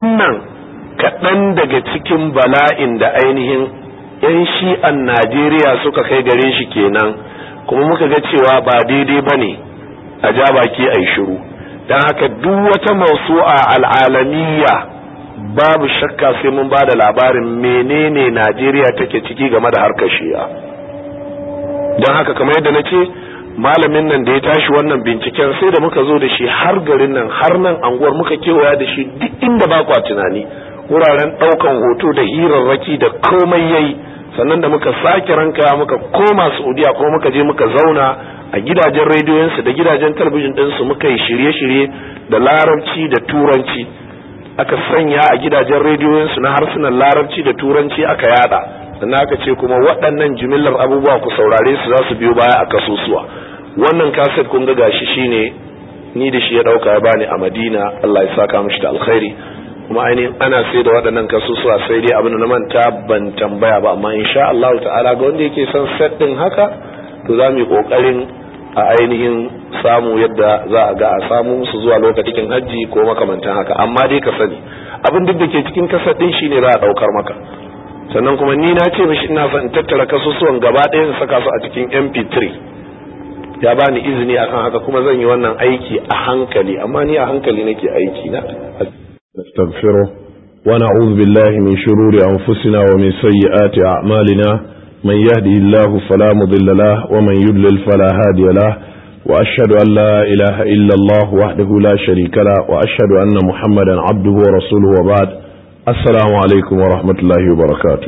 nan kaɗan daga cikin bala'in da ainihin 'yan shi'an Najeriya suka kai gare shi kenan, kuma muka ga cewa ba daidai ba ne a ja baki a yi shiru. don haka duk wata mausu'a al'alamiyya babu shakka sai mun ba da labarin menene Najeriya take ciki game da harkar shi'a. don haka kamar yadda na ce, malamin nan da ya tashi wannan binciken sai da muka zo da shi har garin nan, har nan anguwar muka kewaya da shi duk inda ba kwa tunani, wuraren daukan hoto da hirarraki da komai yayi. sannan da muka sake ranka muka koma Saudiya kuma muka je muka zauna a gidajen rediyoyinsu da gidajen talabijin ɗinsu, muka yi shirye-shirye da larabci da turanci, aka sanya a gidajen rediyoyinsu na harsunan larabci da turanci aka yada. sannan aka ce kuma waɗannan jimillar abubuwa ku saurare su za su biyo baya a kasusuwa. wannan kaset kun ga gashi shine ni da shi ya dauka ya bani a Madina, Allah ya saka mishi da alkhairi. kuma ainihin ana sai da waɗannan kasusuwa, sai dai abin da na manta ban tambaya ba, amma insha Allah ta'ala ga wanda yake son set din haka to za mu yi kokarin a ainihin samu yadda za a ga a samu su zuwa lokacin hajji ko makamantan haka. amma dai ka sani abin duk da ke cikin kaset din shine za a daukar maka. sannan kuma ni na ce mishi ina son in tattara kasusuwan gaba ɗaya in saka su a cikin MP3, ya bani izini akan haka, kuma zan yi wannan aiki a hankali, amma ni a hankali nake aiki na. نستغفره ونعوذ بالله من شرور أنفسنا ومن سيئات أعمالنا، من يهده الله فلا مضل له ومن يضلل فلا هادي له، وأشهد أن لا إله إلا الله وحده لا شريك له، وأشهد أن محمدا عبده ورسوله، وبعد. السلام عليكم ورحمة الله وبركاته.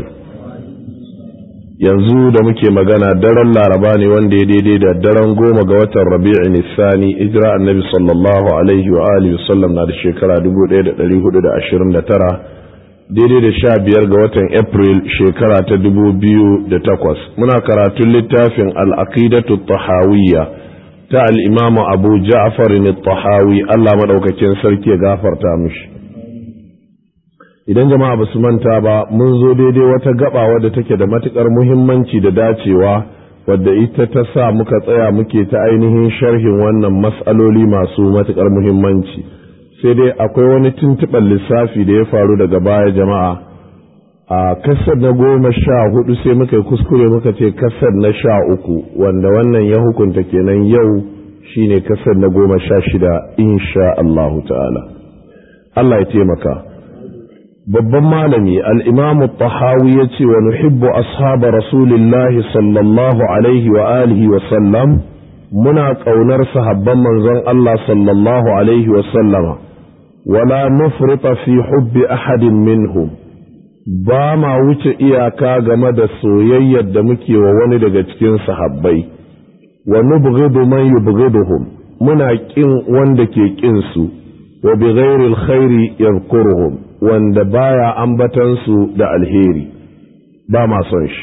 yanzu da muke magana daren laraba ne wanda ya daidai da daren 10 ga watan rabi'in nisani, hijira annabi sallallahu alaihi wa alihi wasallam na da shekara 1429, daidai da 15 ga watan april shekara ta 2008. muna karatun littafin al-aqidatu tahawiyya ta al-imam abu ja'far at-tahawi, Allah madaukakin sarki ya gafarta mishi. idan jama'a ba su manta ba, mun zo daidai wata gaba wadda take da matukar muhimmanci da dacewa, wadda ita ta sa muka tsaya muke ta ainihin sharhin wannan mas'aloli masu matukar muhimmanci. sai dai akwai wani tuntuɓar lissafi da ya faru daga baya jama'a. a kasar na 14 sai muka yi kuskure muka ce kasar na 13, wanda wannan ya hukunta kenan yau shine kasar na 16 insha Allahu ta'ala. Allah ya taimaka. babban malami al-Imam at-Tahawi yace wa nuhibbu ashab rasulillahi sallallahu alaihi wa alihi wa sallam, muna kaunar sahabban manzon Allah sallallahu alaihi wa sallama, wala nufrita fi hubbi ahadin minhum, ba ma wuce iyaka game da soyayyar da muke wa wani daga cikin sahabbai, wa nubghidu man yubghiduhum, muna kin wanda ke kin su, wa bighairi alkhairi yadhkuruhum, wanda baya ambatan su da alheri ba ma son shi.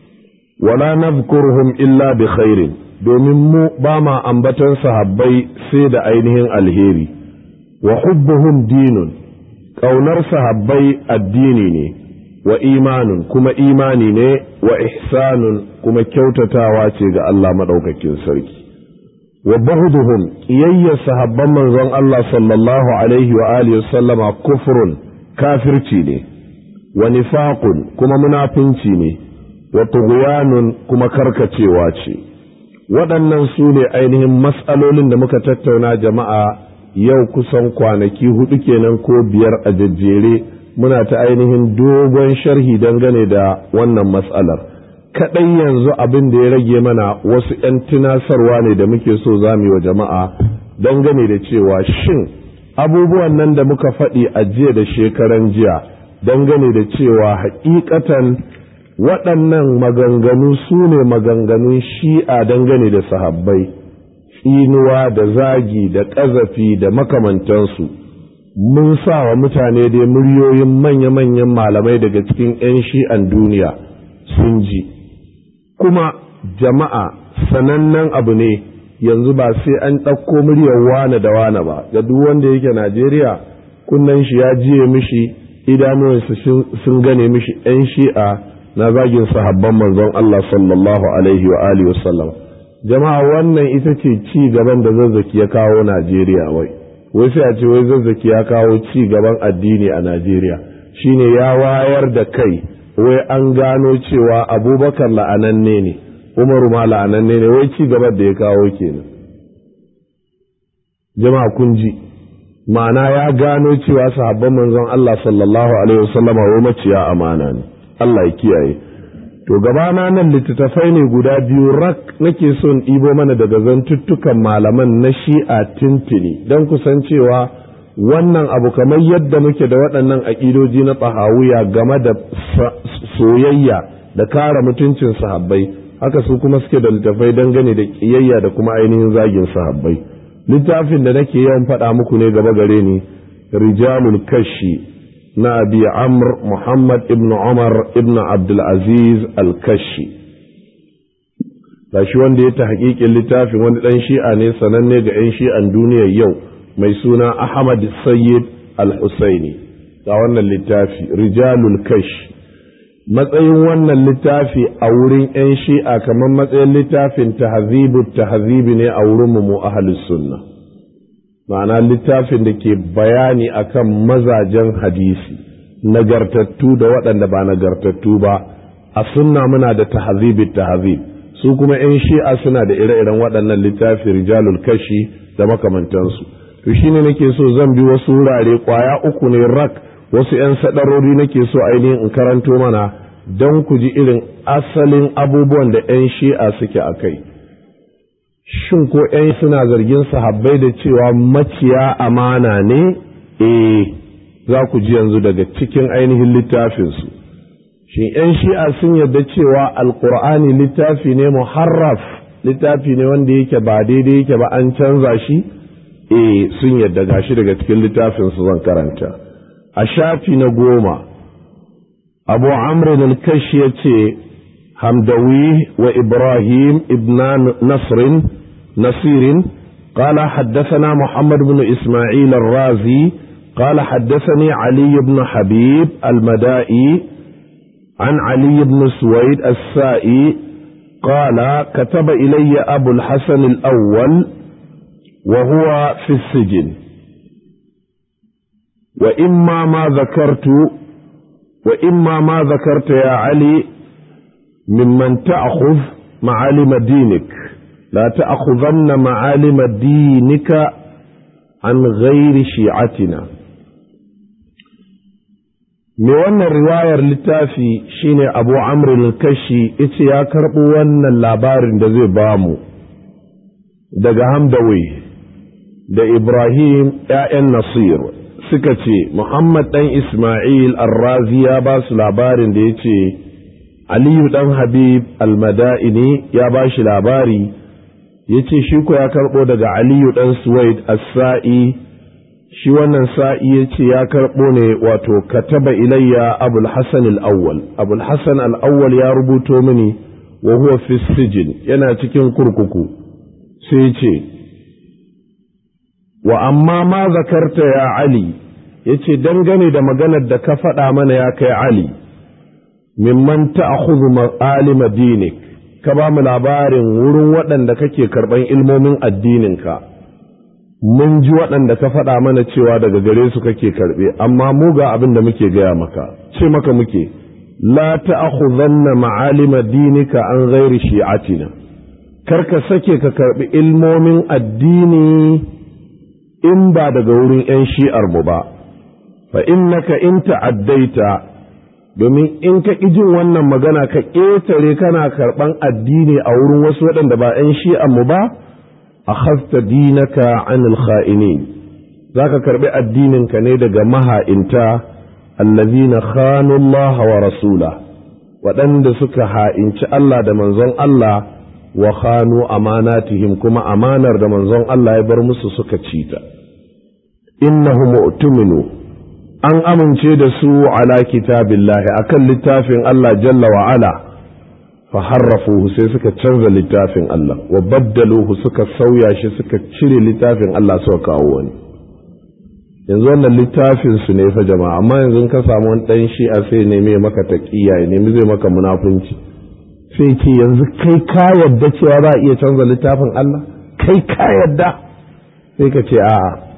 wala nadhkuruhum illa bi khairin, domin mu ba ma ambatan sahabbai sai da ainihin alheri. wa hubbuhum dinun, kaunar sahabbai addini ne, wa imanun, kuma imani ne, wa ihsanun, kuma kyautatawa ce ga Allah madaukakin sarki. wa bughduhum, qiyayya sahabban manzon Allah sallallahu alaihi wa alihi wasallama kufrun, kafirci ne, wa nifaqun, kuma munafinci ne, wa tughyanun, kuma karkacewa ce. waɗannan su ne ainihin mas'alolin da muka tattauna jama'a yau kusan kwanaki 4 kenan ko 5 a jajjere, muna ta ainihin dogon sharhi dangane da wannan mas'alar. kaɗai yanzu abin da ya rage mana wasu 'yan tunasarwa ne da muke so za mu yi wa jama'a dangane da cewa shin abubuwan nan da muka faɗi a jiya da shekaran jiya dangane da cewa haƙiƙatan waɗannan maganganu su ne maganganun shi'a dangane da sahabbai, tsinuwa da zagi da ƙazafi da makamantansu, mun sa wa mutane dai muryoyin manya-manyan malamai daga cikin 'yan shi'an duniya sun ji. kuma jama'a sanannen abu ne yanzu ba sai an ɗauko muryar wane da wane ba, ga duk wanda yake Najeriya kunnen shi ya jiye mishi, idanuwansa sun gane mishi 'yan shi'a na zagin sahabban manzon Allah sallallahu alaihi wa alihi wasallam. jama'a wannan ita ce ci gaban da Zazzaki ya kawo Najeriya. wai wai sai a ce wai Zazzaki ya kawo ci gaban addini a Najeriya, shine ya wayar da kai wai an gano cewa Abubakar la'ananne ne, Umaru ma la'ananne ne, wai ci gaban da ya kawo kenan. Jama'a kun ji, ma'ana ya gano cewa sahabban manzon Allah sallallahu alaihi wasallama wai maciya amana ne. Allah ya kiyaye. To gabana nan littattafai ne guda biyu rak nake son ɗibo mana daga zantuttukan malaman na Shi'a tintini don kusan cewa wannan abu kamar yadda muke da waɗannan aƙidoji na tsahawiya game da soyayya da kare mutuncin sahabbai, haka su kuma suke da littattafai dangane da ƙiyayya da kuma ainihin zagin sahabbai. Littafin da nake yawan faɗa muku ne gaba gare ni, Rijalul Kashi na Abi Amr Muhammad ibn Umar ibn Abdulaziz al-Kashi. Gashi wanda ya ta haƙiƙin littafin wani ɗan Shi'a ne sananne ga 'yan Shi'an duniyar yau mai suna Ahmad Sayyid al-Husaini. Ga wannan littafi Rijalul Kashi. Matsayin wannan littafi a wurin 'yan Shi'a kamar matsayin littafin tahzibi ne a wurin mu ahlus sunna. Ma'ana littafin da ke bayani akan mazajen hadisi nagartattu da waɗanda ba nagartattu ba. A sunna muna da tahzib su kuma 'yan Shi'a suna da ire-iren waɗannan littafi Rijalul Kashi da makamantansu. To shine nake so zan bi wasu wurare kwaya uku ne rak, wasu 'yan sadarori nake so ainihin in karanto mana don ku ji irin asalin abubuwan da 'yan Shi'a suke a kai. Shin ko 'yan suna zargin sahabbai da cewa maciya amana ne? Za ku ji yanzu daga cikin ainihin littafinsu. Shin 'yan Shi'a sun yarda cewa Alƙur'ani littafi ne muharraf, littafi ne wanda yake ba daidai yake ba an canza shi? Sun yarda, gashi daga cikin littafinsu zan karanta. A shafi na 10, Abu Amr al-Kashi ya ce, حمدوي وإبراهيم ابن نصير قال حدثنا محمد بن إسماعيل الرازي قال حدثني علي بن حبيب المدائي عن علي بن سويد السائي قال كتب إلي أبو الحسن الأول وهو في السجن وإما ما ذكرت يا علي ممن تأخذ معالم دينك لا تأخذن معالم دينك عن غير شيعتنا. me wannan riwayar littafi shine Abu Amr al-Kashi yace ya karbo wannan labarin da zai bamu daga Hamdawi da Ibrahim ƴaƴan Nasir suka ce Muhammad dan Ismail ar-Razi ya ba su labarin da yace Aliyu dan Habib al-Madaini ya ba shi labari yace shi ko ya karbo daga Aliyu dan Suwaid as-Sa'i, shi wannan Sa'i yace ya karbo ne wato kataba ilayya Abul Hasan al-Awwal. Abul Hasan al-Awwal ya rubuto mini wa huwa fi sijin, yana cikin kurkuku. Sai yace wa amma ma zakarta ya Ali, yace dangane da maganar da ka faɗa mana ya kai Ali, mimman ta'khudhu ma'alim dinik, ka ba mu labarin wurin waɗanda kake karɓan ilmomin addininka. Mun ji waɗanda ka faɗa mana cewa daga gare su kake karɓe, amma mu ga abin da muke gaya maka, ce maka muke la ta'khudhanna ma'alim dinika an ghairi shi'atina, kar ka sake ka karɓi ilmomin addini in ba daga wurin 'yan shi'ar mu ba. Fa innaka in ta'addaita, domin in ka ƙi jin wannan magana ka ƙetare kana karɓan addini a wurin wasu waɗanda ba 'yan shi'an mu ba, akhadta dinaka anil kha'inin, zaka karɓi addininka ne daga maha'inta allazina khanu Allah wa rasula, waɗanda suka ha'inci Allah da manzon Allah, wa khanu amanatihim, kuma amanar da manzon Allah ya bar musu suka cita. Innahum mu'tuminu, an amince da su ala kitabillahi, akan littafin Allah jalla wa ala, fa harrafuhu, sai suka canza littafin Allah, wa baddaluhu, suka sauya shi, suka cire littafin Allah suka kawo wani. Yanzu wannan littafin su ne fa jama'a, amma yanzu ka samu wani dan shi'a sai neme maka taqiya, ya nemi zai maka munafunci, sai ce yanzu kai ka yadda cewa za a iya canza littafin Allah, kai ka yadda? Sai ka ce a'a,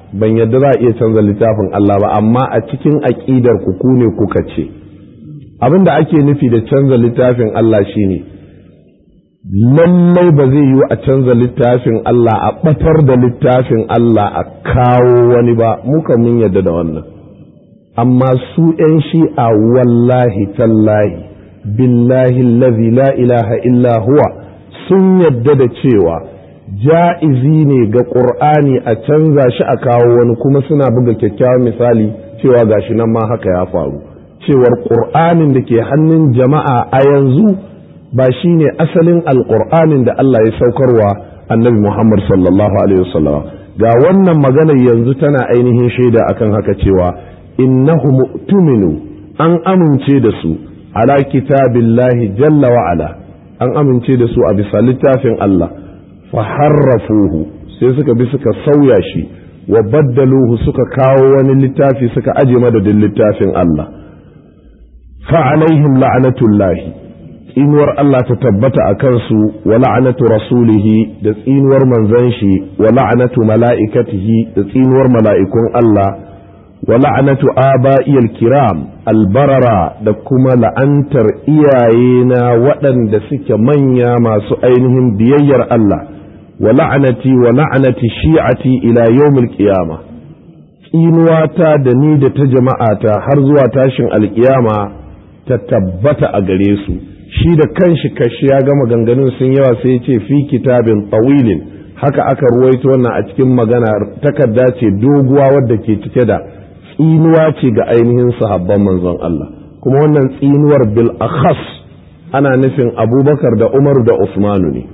ban yadda za a iya canza littafin Allah ba, amma a cikin aƙidar ku ne kuka ce abin da ake nufi da canza littafin Allah shine lallai ba zai yiwu a canza littafin Allah, a ɓatar da littafin Allah a kawo wani ba, muka mun yadda da wannan. Amma su ‘yan shi'a wallahi tallahi billahi allazi la ilaha illa huwa sun yadda da cewa ja'izi ne ga ƙur'ani a canza shi a kawo wani, kuma suna buga kyakkyawan misali cewa gashi nan ma haka ya faru, cewar ƙur'anin da ke hannun jama'a a yanzu ba shi ne asalin alƙur'anin da Allah ya saukarwa annabi Muhammad sallallahu alaihi wasallam. Ga wannan magana yanzu tana ainihin shaida akan haka cewa innahu mu'tuminu, an amince da su ala kitabillahi jalla wa ala, an amince da su a bisa littafin Allah, fa harrafuhu sai suka bi suka sauya shi, wa baddaluhu suka kawo wani littafi suka aje madadin littafin Allah. fa alaihim la'natullahi, tsinuwar Allah ta tabbata a kansu, wa la'natu rasulihi, da tsinuwar manzon shi, wa la'natu mala'ikatihi, da tsinuwar mala'ikun Allah, wa la'natu aba'iyal kiram albarara, da kuma la'antar iyayena waɗanda suke manya masu ainihin biyayyar Allah, wa la'nati wa la'nati shi'ati ila yawmil qiyama, tsinuwata da ni da ta jama'ata har zuwa tashin alƙiyama ta tabbata a gare su. Shi da kanshi kashi ya gama ganganun sun yawa sai ya ce fi kitabin tawilin, haka aka ruwaito wannan a cikin magana, takarda ce doguwa wadda ke cike da tsinuwa ce ga ainihin sahabban manzon Allah, kuma wannan tsinuwar bil akhas ana nufin Abubakar da Umar da Usmanu ne.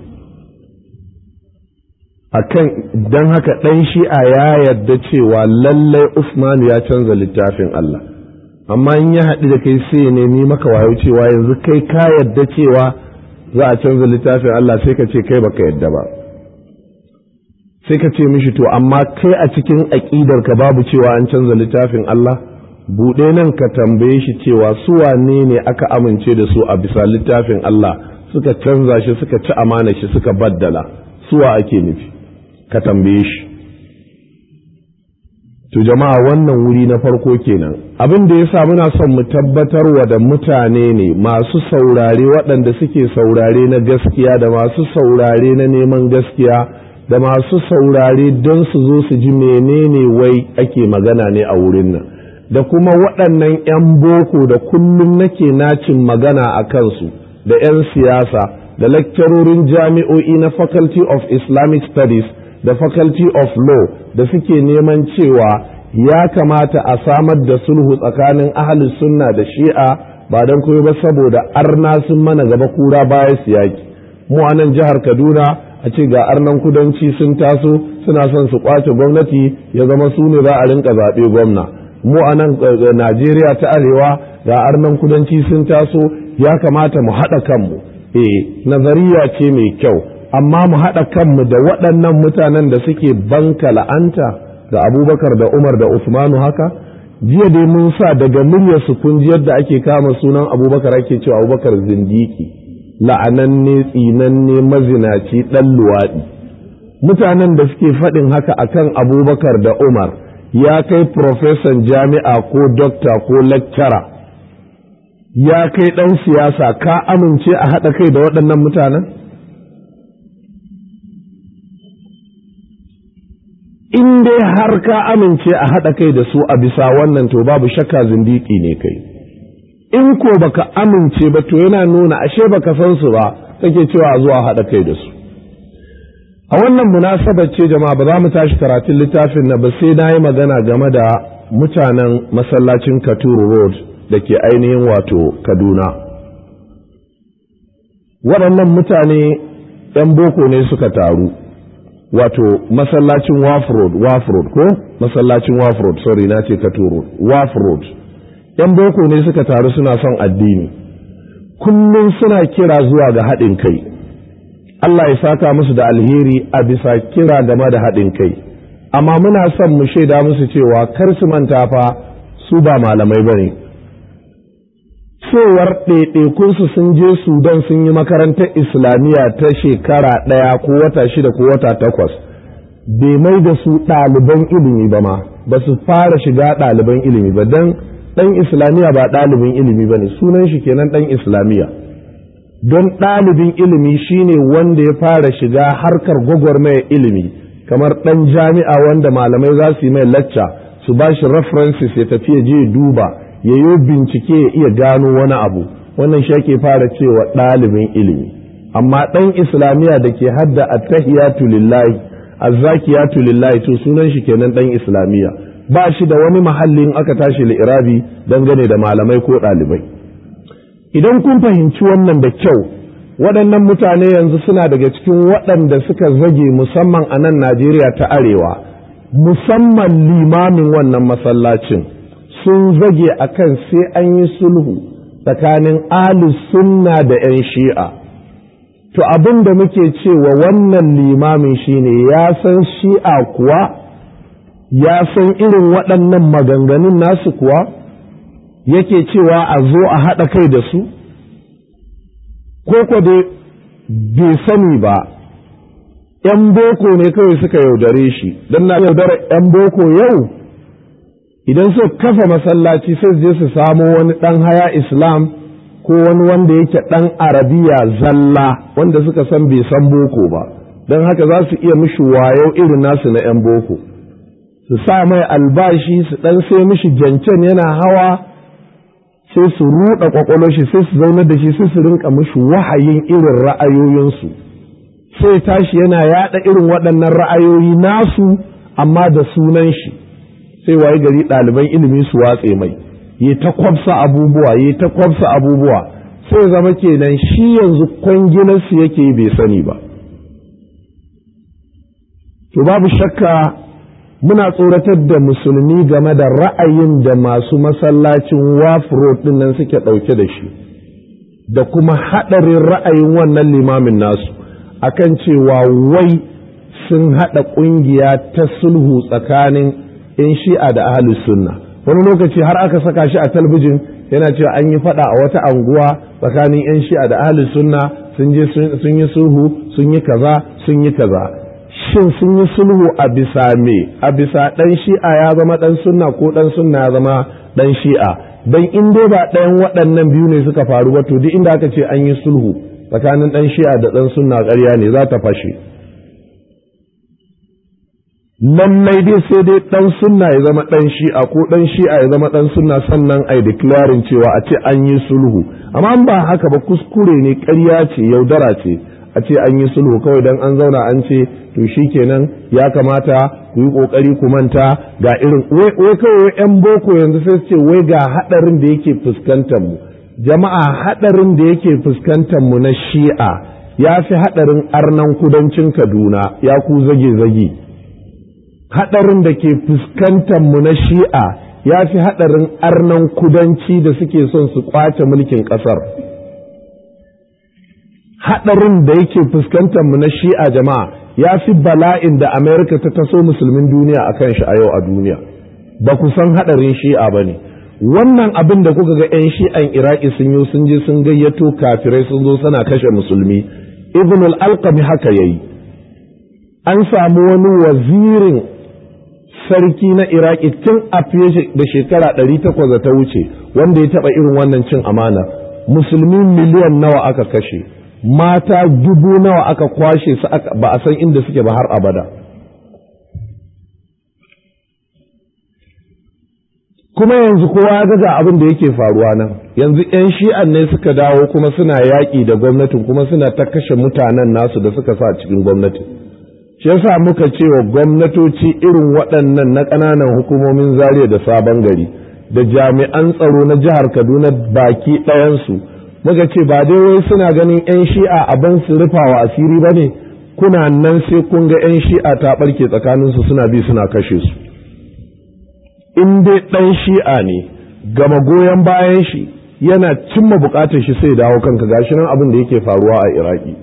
Akan dan haka dan shi'a ya yarda cewa lallai Usmanu ya canza littafin Allah, amma in ya haɗu da kai sai ne ni maka wayo cewa yanzu kai ka yadda cewa za a canza littafin Allah, sai ka ce kai baka yadda ba, sai ka ce mishi to amma kai a cikin aƙidar ka babu cewa an canza littafin Allah. Buɗe nan ka tambaye shi cewa su wane ne aka amince da su a bisa littafin Allah suka canza shi, suka ci amana shi, suka baddala, suwa ake nufi, ka tambaye shi. To jama'a wannan wuri na farko kenan. Abin da yasa muna son mu tabbatar wa da mutane ne masu saurare, waɗanda suke saurare na gaskiya da masu saurare na neman gaskiya da masu saurare don su zo su ji menene wai ake magana ne a wurin nan, da kuma waɗannan 'yan boko da kullum nake nacin magana a kansu, da 'yan siyasa da lecturorin jami'o'i na Faculty of Islamic Studies da Faculty of Law da suke neman cewa ya kamata a samar da sulhu tsakanin ahlus sunna da shi'a, ba don kuma ba saboda arna sun mana gaba kura baya siyaki. Mu a nan jihar Kaduna a ce ga arnan kudanci sun taso suna son su kwace gwamnati ya zama su ne za a rinka zaɓe gwamna. Mu a nan Najeriya ta Arewa ga arnan kudanci sun taso, ya kamata mu haɗa kanmu. Nazariya ce mai kyau, amma mu haɗa kanmu da waɗannan mutanen da suke banka la'anta ga Abubakar da Umar da Usmanu haka. Jiya dai mun sa daga muryar su kun ji yadda ake kama sunan Abubakar, ake cewa Abubakar zindiki, la'ananne, tsinanne, mazinaci, ɗan luwaɗi. Mutanen da suke faɗin haka akan Abubakar da Umar ya kai profesan jami'a ko dokta ko lecturer, ya kai ɗan siyasa, ka amince a haɗa kai da waɗannan mutanen? In dai har ka amince a haɗa kai da su a bisa wannan, to babu shakka zindiki ne kai. In ko baka amince ba, to yana nuna ashe baka san su ba, kake cewa a zuwa haɗa kai da su. A wannan munasabar ce jama'a, ba za mu tashi karatun littafin na ba sai na yi magana game da mutanen masallacin Katuru Road da ke ainihin wato Kaduna. Waɗannan mutane 'yan boko ne suka taru, wato masallacin Wharf Road ko masallacin Wharf Road, sorry na ce Katuru, Wharf Road. 'Yan boko ne suka taru suna son addini, kullum suna kira zuwa ga haɗin kai. Allah ya saka musu da alheri a bisa kira game da haɗin kai, amma muna son mu shaida musu cewa kar su manta fa su ba malamai ba ne. Cewar ɗaiɗaikunsu sun je Sudan sun yi makarantar Islamiyya ta shekara 1 ko wata 6 ko wata 8 bai mai da su ɗaliban ilimi ba ma, ba su fara shiga ɗaliban ilimi ba, don ɗan islamiyya ba ɗalibin ilimi ba ne, sunan shi kenan ɗan islamiyya. Don ɗalibin ilimi shine wanda ya fara shiga harkar gwagwarmaya ilimi, kamar ɗan jami'a wanda malamai za su yi mai lacca su ba shi references ya tafi ya je duba ya yi bincike ya iya gano wani abu, wannan shi ake fara cewa ɗalibin ilimi. Amma ɗan islamiyya da ke hadda attahiyatu lillahi azzakiyatu lillahi to sunan shi kenan ɗan islamiyya, ba shi da wani mahallin aka tashi li'irabi dangane da malamai ko ɗalibai. Idan kun fahimci wannan da kyau, waɗannan mutane yanzu suna daga cikin waɗanda suka zage musamman a nan Najeriya ta Arewa, musamman limamin wannan masallacin sun zage akan sai an yi sulhu tsakanin ahlus sunna da 'yan shi'a. To abin da muke cewa wannan limamin shine ya san shi'a kuwa, ya san irin waɗannan maganganun nasu kuwa, yake cewa a zo a haɗa kai da su, ko dai bai sani ba, ‘yan boko ne kawai suka yaudare shi, don na yaudara ‘yan boko yau, idan suka kafa masallaci sai je su samo wani ɗan haya Islam ko wani wanda yake ɗan Arabiya zalla wanda suka san bai san boko ba, don haka za su iya mishi wayo irin nasu na ‘yan boko, su sa mai albashi su ɗan sai mishi jancen yana hawa, sai su ruɗa ƙwaƙwalwar shi, sai su zaunar da shi, sai su rinka mishi wahayin irin ra'ayoyinsu, sai tashi yana yaɗa irin waɗannan ra'ayoyi nasu amma da sunan shi, sai waye gari ɗaliban ilimi su watse mai, yi ta kwafsa abubuwa, sai zama kenan shi yanzu kwanginarsu yake yi bai sani ba. To babu shakka muna tsoratar da musulmi game da ra'ayin da masu masallacin Wharf Road ɗin nan suke ɗauke da shi, da kuma haɗarin ra'ayin wannan limamin nasu akan cewa wai sun haɗa ƙungiya ta sulhu tsakanin 'yan shi'a da ahlus sunna. Wani lokaci har aka saka shi a talbijin yana cewa an yi faɗa a wata anguwa tsakanin 'yan shi'a da ahlus sunna, sun je sun yi sulhu, sun yi kaza. Shin sun yi sulhu a bisa me? A bisa ɗan shi'a ya zama ɗan sunna ko ɗan sunna ya zama ɗan shi'a? Don in dai ba ɗayan waɗannan biyu ne suka faru ba, to duk inda aka ce an yi sulhu tsakanin ɗan shi'a da ɗan sunna ƙarya ne, za ta fashe. Lallai dai sai dai ɗan sunna ya zama ɗan shi'a ko ɗan shi'a ya zama ɗan sunna, sannan ai declaring cewa a ce an yi sulhu. Amma ba haka ba, kuskure ne, ƙarya ce, yaudara ce a ce an yi sulhu kawai dan an zauna an ce to shikenan ya kamata ku yi kokari ku manta ga irin wai kawai yan boko yanzu sai su ce wai ga hadarin da yake fuskantar mu. Jama'a, hadarin da yake fuskantar mu na shi'a ya fi hadarin arnan kudancin Kaduna, ya ku zage hadarin da ke fuskantar mu na shi'a ya fi hadarin arnan kudanci da suke son su kwace mulkin kasar. Haɗarin da yake fuskantar mu na shi'a jama'a ya fi bala'in da Amerika ta taso musulmin duniya a kan shi a yau a duniya. Ba ku san haɗarin shi'a ba ne. Wannan abin da kuka ga 'yan shi'an Iraki sun yi, sun je sun gayyato kafirai sun zo suna kashe musulmi. Ibn al-Alqami haka yayi. An samu wani wazirin sarki na Iraki tun a fiye da shekara 800 da ta wuce wanda ya taɓa irin wannan cin amana. Musulmi miliyan nawa aka kashe, mata 1000 nawa aka kwashe su ba a san inda suke ba har abada. Kuma yanzu kowa ya ga abin da yake faruwa nan, yanzu 'yan shi'an ne suka dawo kuma suna yaƙi da gwamnatin, kuma suna ta kashe mutanen nasu da suka sa cikin gwamnati. Shi yasa muka ce wa gwamnatoci irin waɗannan na ƙananan hukumomin Zaria da Sabon Gari da jami'an tsaro na jihar Kaduna baki ɗayansu, muka ce ba dai wai suna ganin 'yan shi'a abin su rufawa asiri ba ne, kuna nan sai kun ga 'yan shi'a ta ɓarke tsakaninsu suna bi suna kashe su. In dai ɗan shi'a ne gama goyon bayan shi yana cimma buƙatar shi sai dawo kanka, gashi nan abin da yake faruwa a Iraki.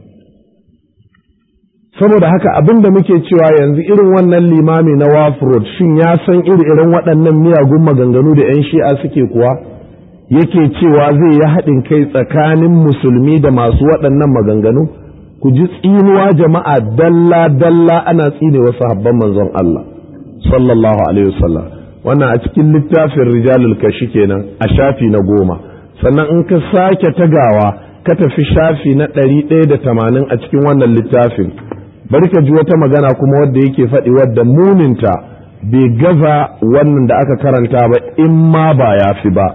Saboda haka abin da muke cewa yanzu irin wannan limami na Wharf Road shin ya san irin waɗannan miyagun maganganu da 'yan shi'a suke kuwa? Yake cewa zai yi haɗin kai tsakanin musulmi da masu waɗannan maganganu? Ku ku ji tsinuwa jama'a dalla dalla ana tsine wasu sahabban manzon Allah sallallahu alaihi wasallam. Wannan a cikin littafin rijalul kashi kenan a shafi na 10. Sannan in ka sake tagawa ka tafi shafi na 180 a cikin wannan littafin, bari ka ji wata magana kuma wadda yake faɗi wadda muninta bai gaza wannan da aka karanta ba in ma ba ya fi ba.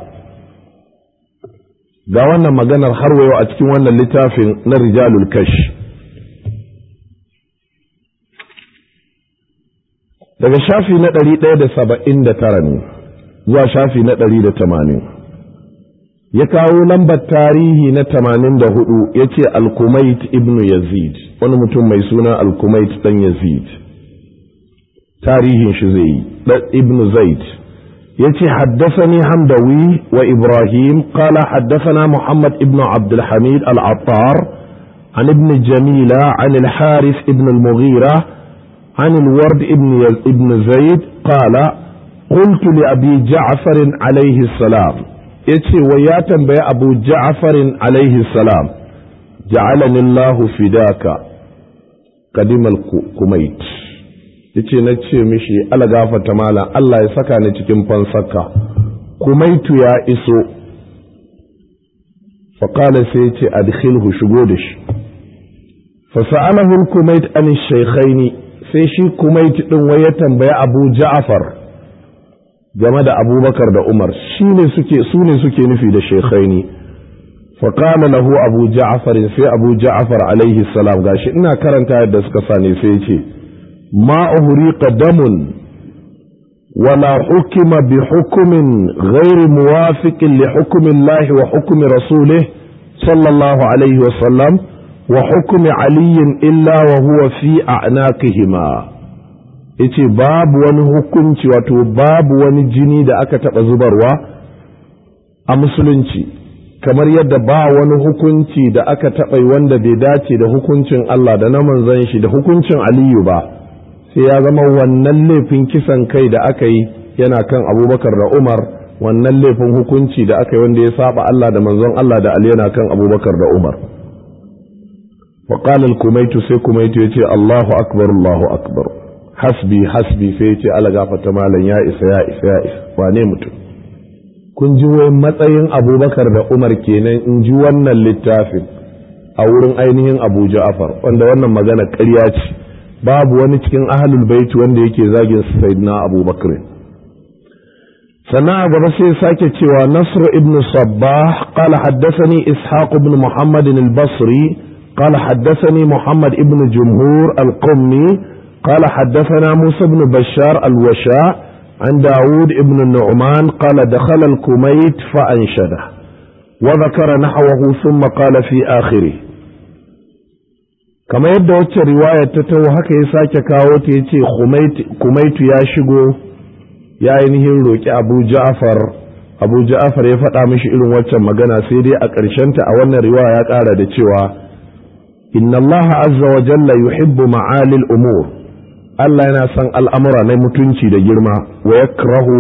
Ga wannan maganar har wayo a cikin wannan littafin na rijalul kash. Daga shafi na 179 ne zuwa shafi na 180 ya kawo lambar tarihi na 84 ya ce Al-Kumait ibn Yazid, wani mutum mai suna Al-Kumait dan Yazid, tarihin shi zai yi ibn Zaid. يتي حدثني حمدوي وإبراهيم قال حدثنا محمد ابن عبد الحميد العطار عن ابن جميلة عن الحارث ابن المغيرة عن الورد ابن زيد قال قلت لأبي جعفر عليه السلام يتي وياتا بي أبو جعفر عليه السلام جعلني الله فداك قدم الكميت yace na ce mishi ala gafarta malam Allah ya saka ni cikin fansaka, kumaitu ya iso. fa qala sai yace adkhilhu, shigo da shi. fa sa'alahu al-kumait an ash-shaykhaini, sai shi kumait din wai ya tambaya Abu Ja'far game da Abubakar da Umar, sune suke nufi da shaykhaini. fa qala lahu Abu Ja'far, sai Abu Ja'far alaihi salam, gashi ina karanta yadda suka sani, sai yace ما أهريق دم ولا حكم بحكم غير موافق لحكم الله وحكم رسوله صلى الله عليه وسلم وحكم علي إلا وهو في أعناقهما. yace babu wani hukunci, wato babu wani jini da aka taɓa zubarwa a musulunci kamar yadda ba wani hukunci da aka taɓa wanda bai dace da hukuncin Allah da na manzon shi da hukuncin Aliyu ba, sai ya zama wannan laifin kisan kai da aka yi yana kan Abubakar da Umar, wannan laifin hukunci da aka yi wanda ya saba Allah da manzon Allah da Ali yana kan Abubakar da Umar. wa qala al-Kumaitu, sai Kumaitu yace Allahu akbar, hasbi sai yace ala gafata malan ya isa wane mutum. kun ji wai matsayin Abubakar da Umar kenan in ji wannan littafin a wurin ainihin Abu Ja'far, wanda wannan magana ƙarya ce. babu wani cikin ahlul bait wanda yake zagin sayyidina Abubakar. sannan gaba sai sake cewa Nasr ibn Sabbah qala haddathani Ishaq ibn Muhammad al-Basri qala haddathani Muhammad ibn Jumhur al-Qummi qala haddathana Musa ibn Bashar al-Washa عن داود ابن النعمان قال دخل الكميت فأنشده وذكر نحوه ثم قال في آخره. كما يبدأ رواية تتو هكا يساك كاوتي يتي كميت ياشقو يا إنهي روك أبو جعفر يفتح مش إلو وچا مغانا سيدي أكرشنت أولنا رواية قال دتشوا إن الله عز وجل يحب معالي الأمور. Allah yana son al'amura na mutunci da girma, wa ya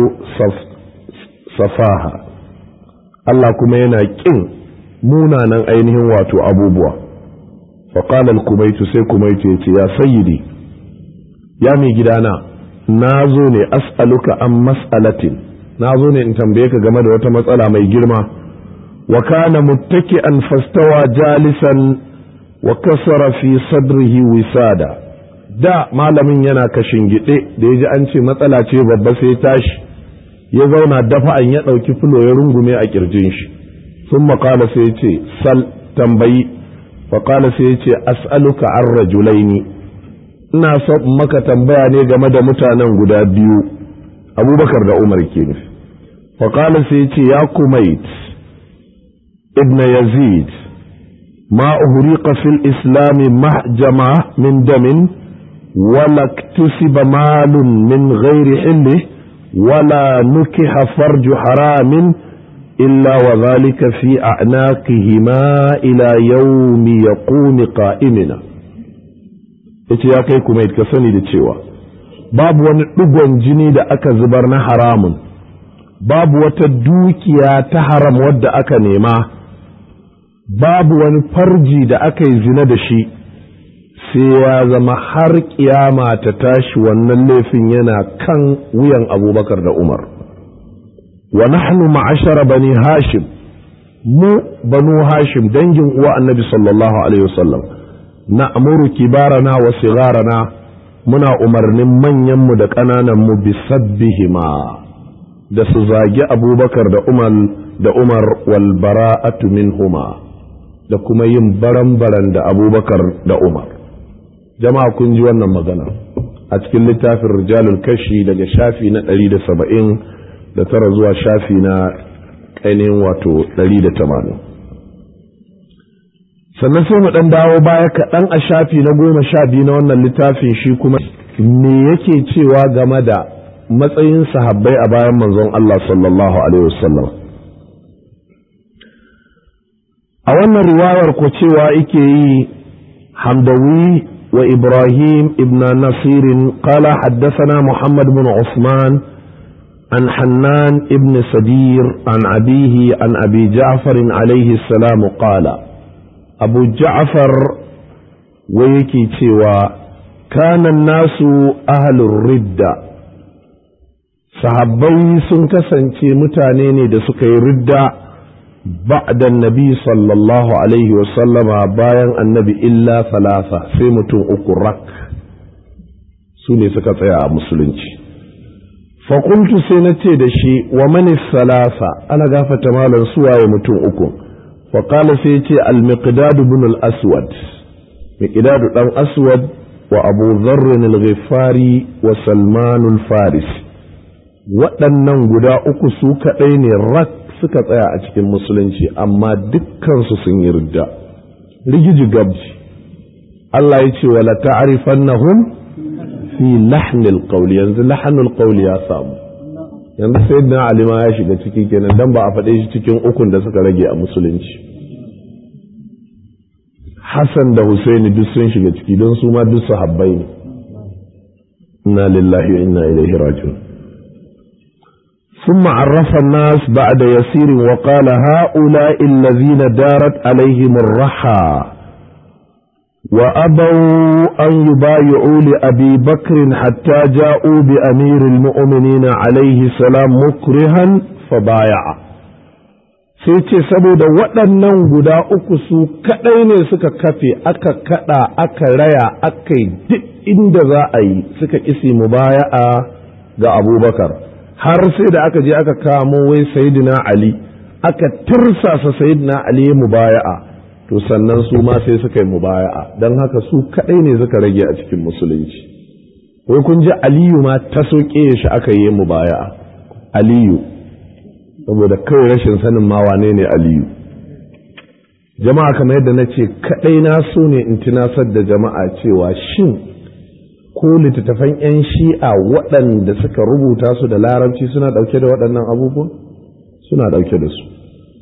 safaha. Allah kuma yana ƙin munanan ainihin wato abubuwa. Faƙalar Kumaitu, sai Kumaitu ya ce, ya sayyidi, ya mai gidana, na zo ne as'aluka an mas'alatin, na zo ne in tambaye ka game da wata matsala mai girma. Wa kana muttaki'an fastawa jalisan wa kasara fi sadrihi wisada. Da malamin yana kashin gide da ya ji an ce matsala ce babba sai tashi ya zauna dafa'an ya ɗauki fulo ya rungume a ƙirjin shi. sun maƙala sai ya ce sal tambayi, faƙala sai ya ce as'aluka an rajulaini, ina so maka tambaya ne game da mutanen guda biyu, Abubakar da Umar ke nufi. faƙala sai ya ce ya Kumait ibn Yazid ma uhriqa fil islami mahjama min damin ولا اكتسب مال من غير حله ولا نكح فرج حرام إلا وذلك في أعناقهما إلى يوم يقوم قائمنا. ita ya kai kuma ka sani da cewa babu wani ɗigon jini da aka zubar na haramun, babu wata dukiya ta haram wadda aka nema, babu wani farji da aka yi zina da shi sai ya zama har kiyama ta tashi wannan laifin yana kan wuyan Abubakar da Umar. Wa nahnu ma'ashara bani Hashim, mu banu Hashim dangin uwa Annabi sallallahu alaihi wasallam, na'muru kibarana wa sigarana, muna umarnin manyanmu da ƙanananmu bisabbihima, da su zagi Abubakar da Umar wal bara'atu minhuma, da kuma yin baran-baran da Abubakar da Umar. Jama'a kun ji wannan magana a cikin littafin Rijalul Kashi daga shafi na 179 zuwa shafi na ainihin wato 180. Sannan sai mu ɗan dawo baya kaɗan a shafi na 12 na wannan littafin, shi kuma me yake cewa game da matsayin sahabbai a bayan manzon Allah sallallahu alaihi wasallam. A wannan riwayar ko cewa yake yi Hamdawi wa Ibrahim ibn Nasir qala haddathana Muhammad ibn Usman an Hannan ibn Sadir an abihi an Abi Ja'far alayhi salam qala, Abu Ja'far wa yake cewa kana nasu ahlur ridda, sahabbai sun kasance mutane ne da suka yi ridda ba'da annabi sallallahu alaihi wa sallama, bayan annabi illa thalatha, sai mutum uku rak su ne suka tsaya a musulunci. Fa qultu, sai na ce da shi, wa man thalatha, ana gafata malan suwaye mutum uku? Fa qala, sai ce al-Miqdad ibn al-Aswad, Miqdad dan Aswad, wa Abu Dharr al-Ghifari wa Salman al-Farisi. Waɗannan guda uku su kaɗai ne rak suka tsaya a cikin musulunci, amma dukkansu sun yi ridda, rigiji gabji. Allah ya ce wala ta'rifannahum fi lahnil qawli, yanzu lahnul qawli ya samu, yanzu sayyidina Ali ma ya shiga ciki kenan, dan ba a faɗe shi cikin ukun da suka rage a musulunci. Hassan da Husaini duk sun shiga ciki, don su ma duk sahabbai ne. Inna lillahi wa inna ilaihi raji'un. ثم عرف الناس بعد يسير وقال هؤلاء الذين دارت عليهم الرحى وأبوا أن يبايعوا لأبي بكر حتى جاءوا بأمير المؤمنين عليه السلام مكرها فبايع. sai ce saboda waɗannan guda uku su kaɗai ne suka kafe, aka kaɗa aka raya aka yi duk inda za a yi, suka isi mubaya'a ga Abubakar, har sai da aka je aka kamo wai Sayyidina Ali, aka tirsasa Sayyidina Ali ya mubaya'a, to sannan su ma sai suka yi mubaya'a. Don haka su kaɗai ne suka rage a cikin musulunci. Wai kun ji Aliyu ma ta soke shi aka yi mubaya'a, Aliyu, saboda kawai rashin sanin ma wane ne Aliyu. Jama'a, kamar yadda na ce, kaɗai na so ne in tunasar da jama'a cewa shin ko littattafan 'yan shi'a waɗanda suka rubuta su da larabci suna ɗauke da waɗannan abubuwan? Suna ɗauke da su.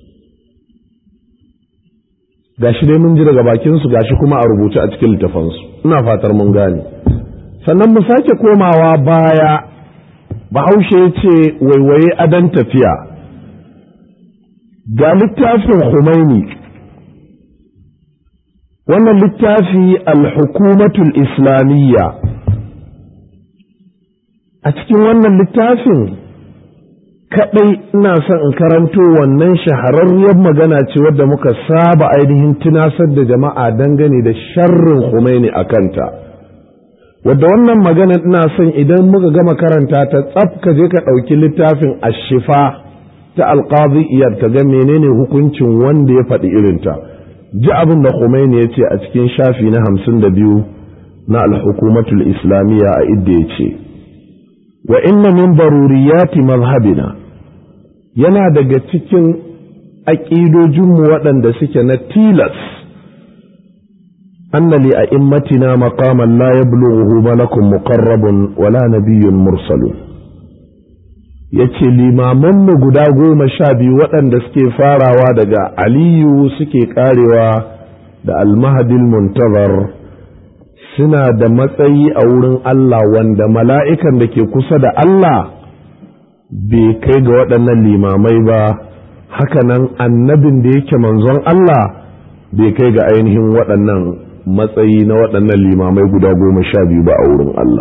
Gashi dai mun ji daga bakinsu, gashi kuma a rubuce a cikin littafansu. Ina fatar mun gane. Sannan mu sake komawa baya, Bahaushe ya ce waiwaye adon tafiya. Ga littafin Khomeini, wannan littafi al-Hukumatul Islamiyya. A cikin wannan littafin kaɗai ina son in karanto wannan shahararriyar magana ce wadda muka saba ainihin tunasar da jama'a dangane da sharrin Khomeini a kanta, wadda wannan magana ina son idan muka gama karanta ta tsaf ka je ka ɗauki littafin Ashifa ta Alqazi Iyad ka ga menene hukuncin wanda ya faɗi irinta. Ji abin da Khomeini ya ce a cikin shafi na 52 na al-Hukumatul Islamiyya, a idda ya ce, wa inna min daruriyati mazhabina, yana daga cikin aƙidojinmu waɗanda suke na tilas, anna li a'immatina maqaman la yablughuhu malakun muqarrabun wala nabiyyun mursalun. Yace limamanmu guda 12 waɗanda suke farawa daga Aliyu suke karewa da Al-Mahdil Muntazar, suna da matsayi a wurin Allah wanda mala'ikan da ke kusa da Allah bai kai ga waɗannan limamai ba, haka nan annabin da yake manzon Allah bai kai ga ainihin waɗannan matsayi na waɗannan limamai guda 12 ba a wurin Allah.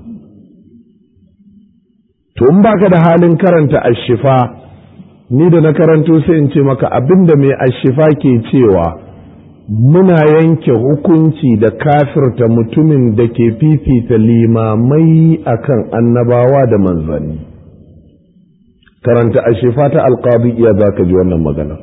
To in baka da halin karanta ashifa, ni da na karanto sai in ce maka abinda mai ashifa ke cewa muna yanke hukunci da kafirta mutumin da ke fifita limamai akan annabawa da manzanni. Karanta ashifa ta alqadi iya zaka ji wannan magana.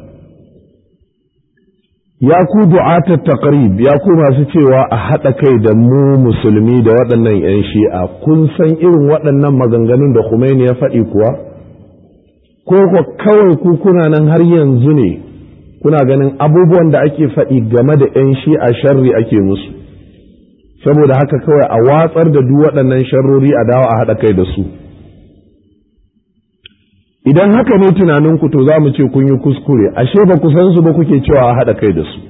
Ya ku du'atat taqrib, ya ku masu cewa a haɗa kai da mu musulmi da waɗannan 'yan shi'a, kun san irin waɗannan maganganun da Khomeini ya faɗi kuwa? Ko kawai ku kuna nan har yanzu ne kuna ganin abubuwan da ake faɗi game da 'yan shi'a sharri ake musu, saboda haka kawai a watsar da duk waɗannan sharrori a dawo a haɗa kai da su? Idan haka ne tunaninku to za mu ce kun yi kuskure, ashe ba ku san su ba kuke cewa a haɗa kai da su.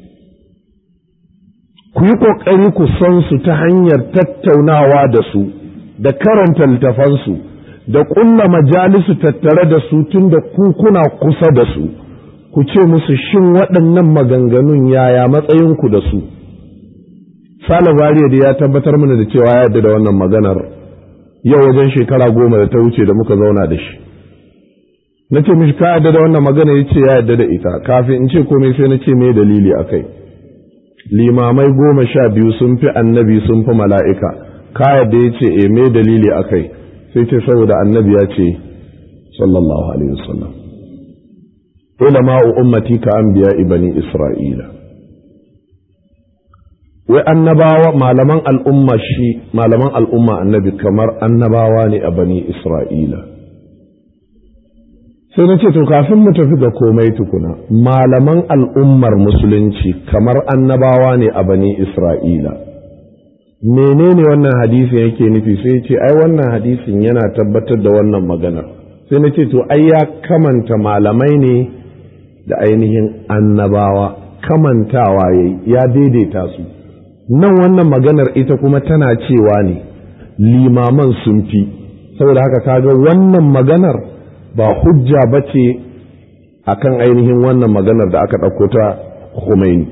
Ku yi ƙoƙari ku san su ta hanyar tattaunawa da su, da karanta littafansu, da ƙulla majalisu tattare da su tun da ku kuna kusa da su, ku ce musu shin waɗannan maganganun yaya matsayinku da su. Sale Zariya da ya tabbatar mana da cewa ya yarda da wannan maganar yau wajen shekara 10 da ta wuce da muka zauna da shi. Na ce mishi ka yarda da wannan magana, ya ce ya yarda da ita. Kafin in ce komai sai na ce me dalili a kai. Limamai 12 sun fi annabi sun fi mala'ika, ka yarda? Ya ce me dalili a kai. Sai ce saboda annabi ya ce sallallahu alaihi wasallam ulama'u ummati ka anbiya bani isra'ila. Wai annabawa malaman al'umma annabi kamar annabawa ne a bani isra'ila. Sai na ce to kafin mu tafi ga komai tukuna, malaman al'ummar musulunci kamar annabawa ne a bani isra'ila. Menene wannan hadisin yake nufi? Sai ce ai wannan hadisin yana tabbatar da wannan maganar. Sai na ce to ai ya kamanta malamai ne da ainihin annabawa, kamantawa ya daidaita su. Nan wannan maganar ita kuma tana cewa ne limaman sun fi, saboda haka kaga wannan maganar ba hujja bace akan ainihin wannan maganar da aka ɗauko ta Khomeini.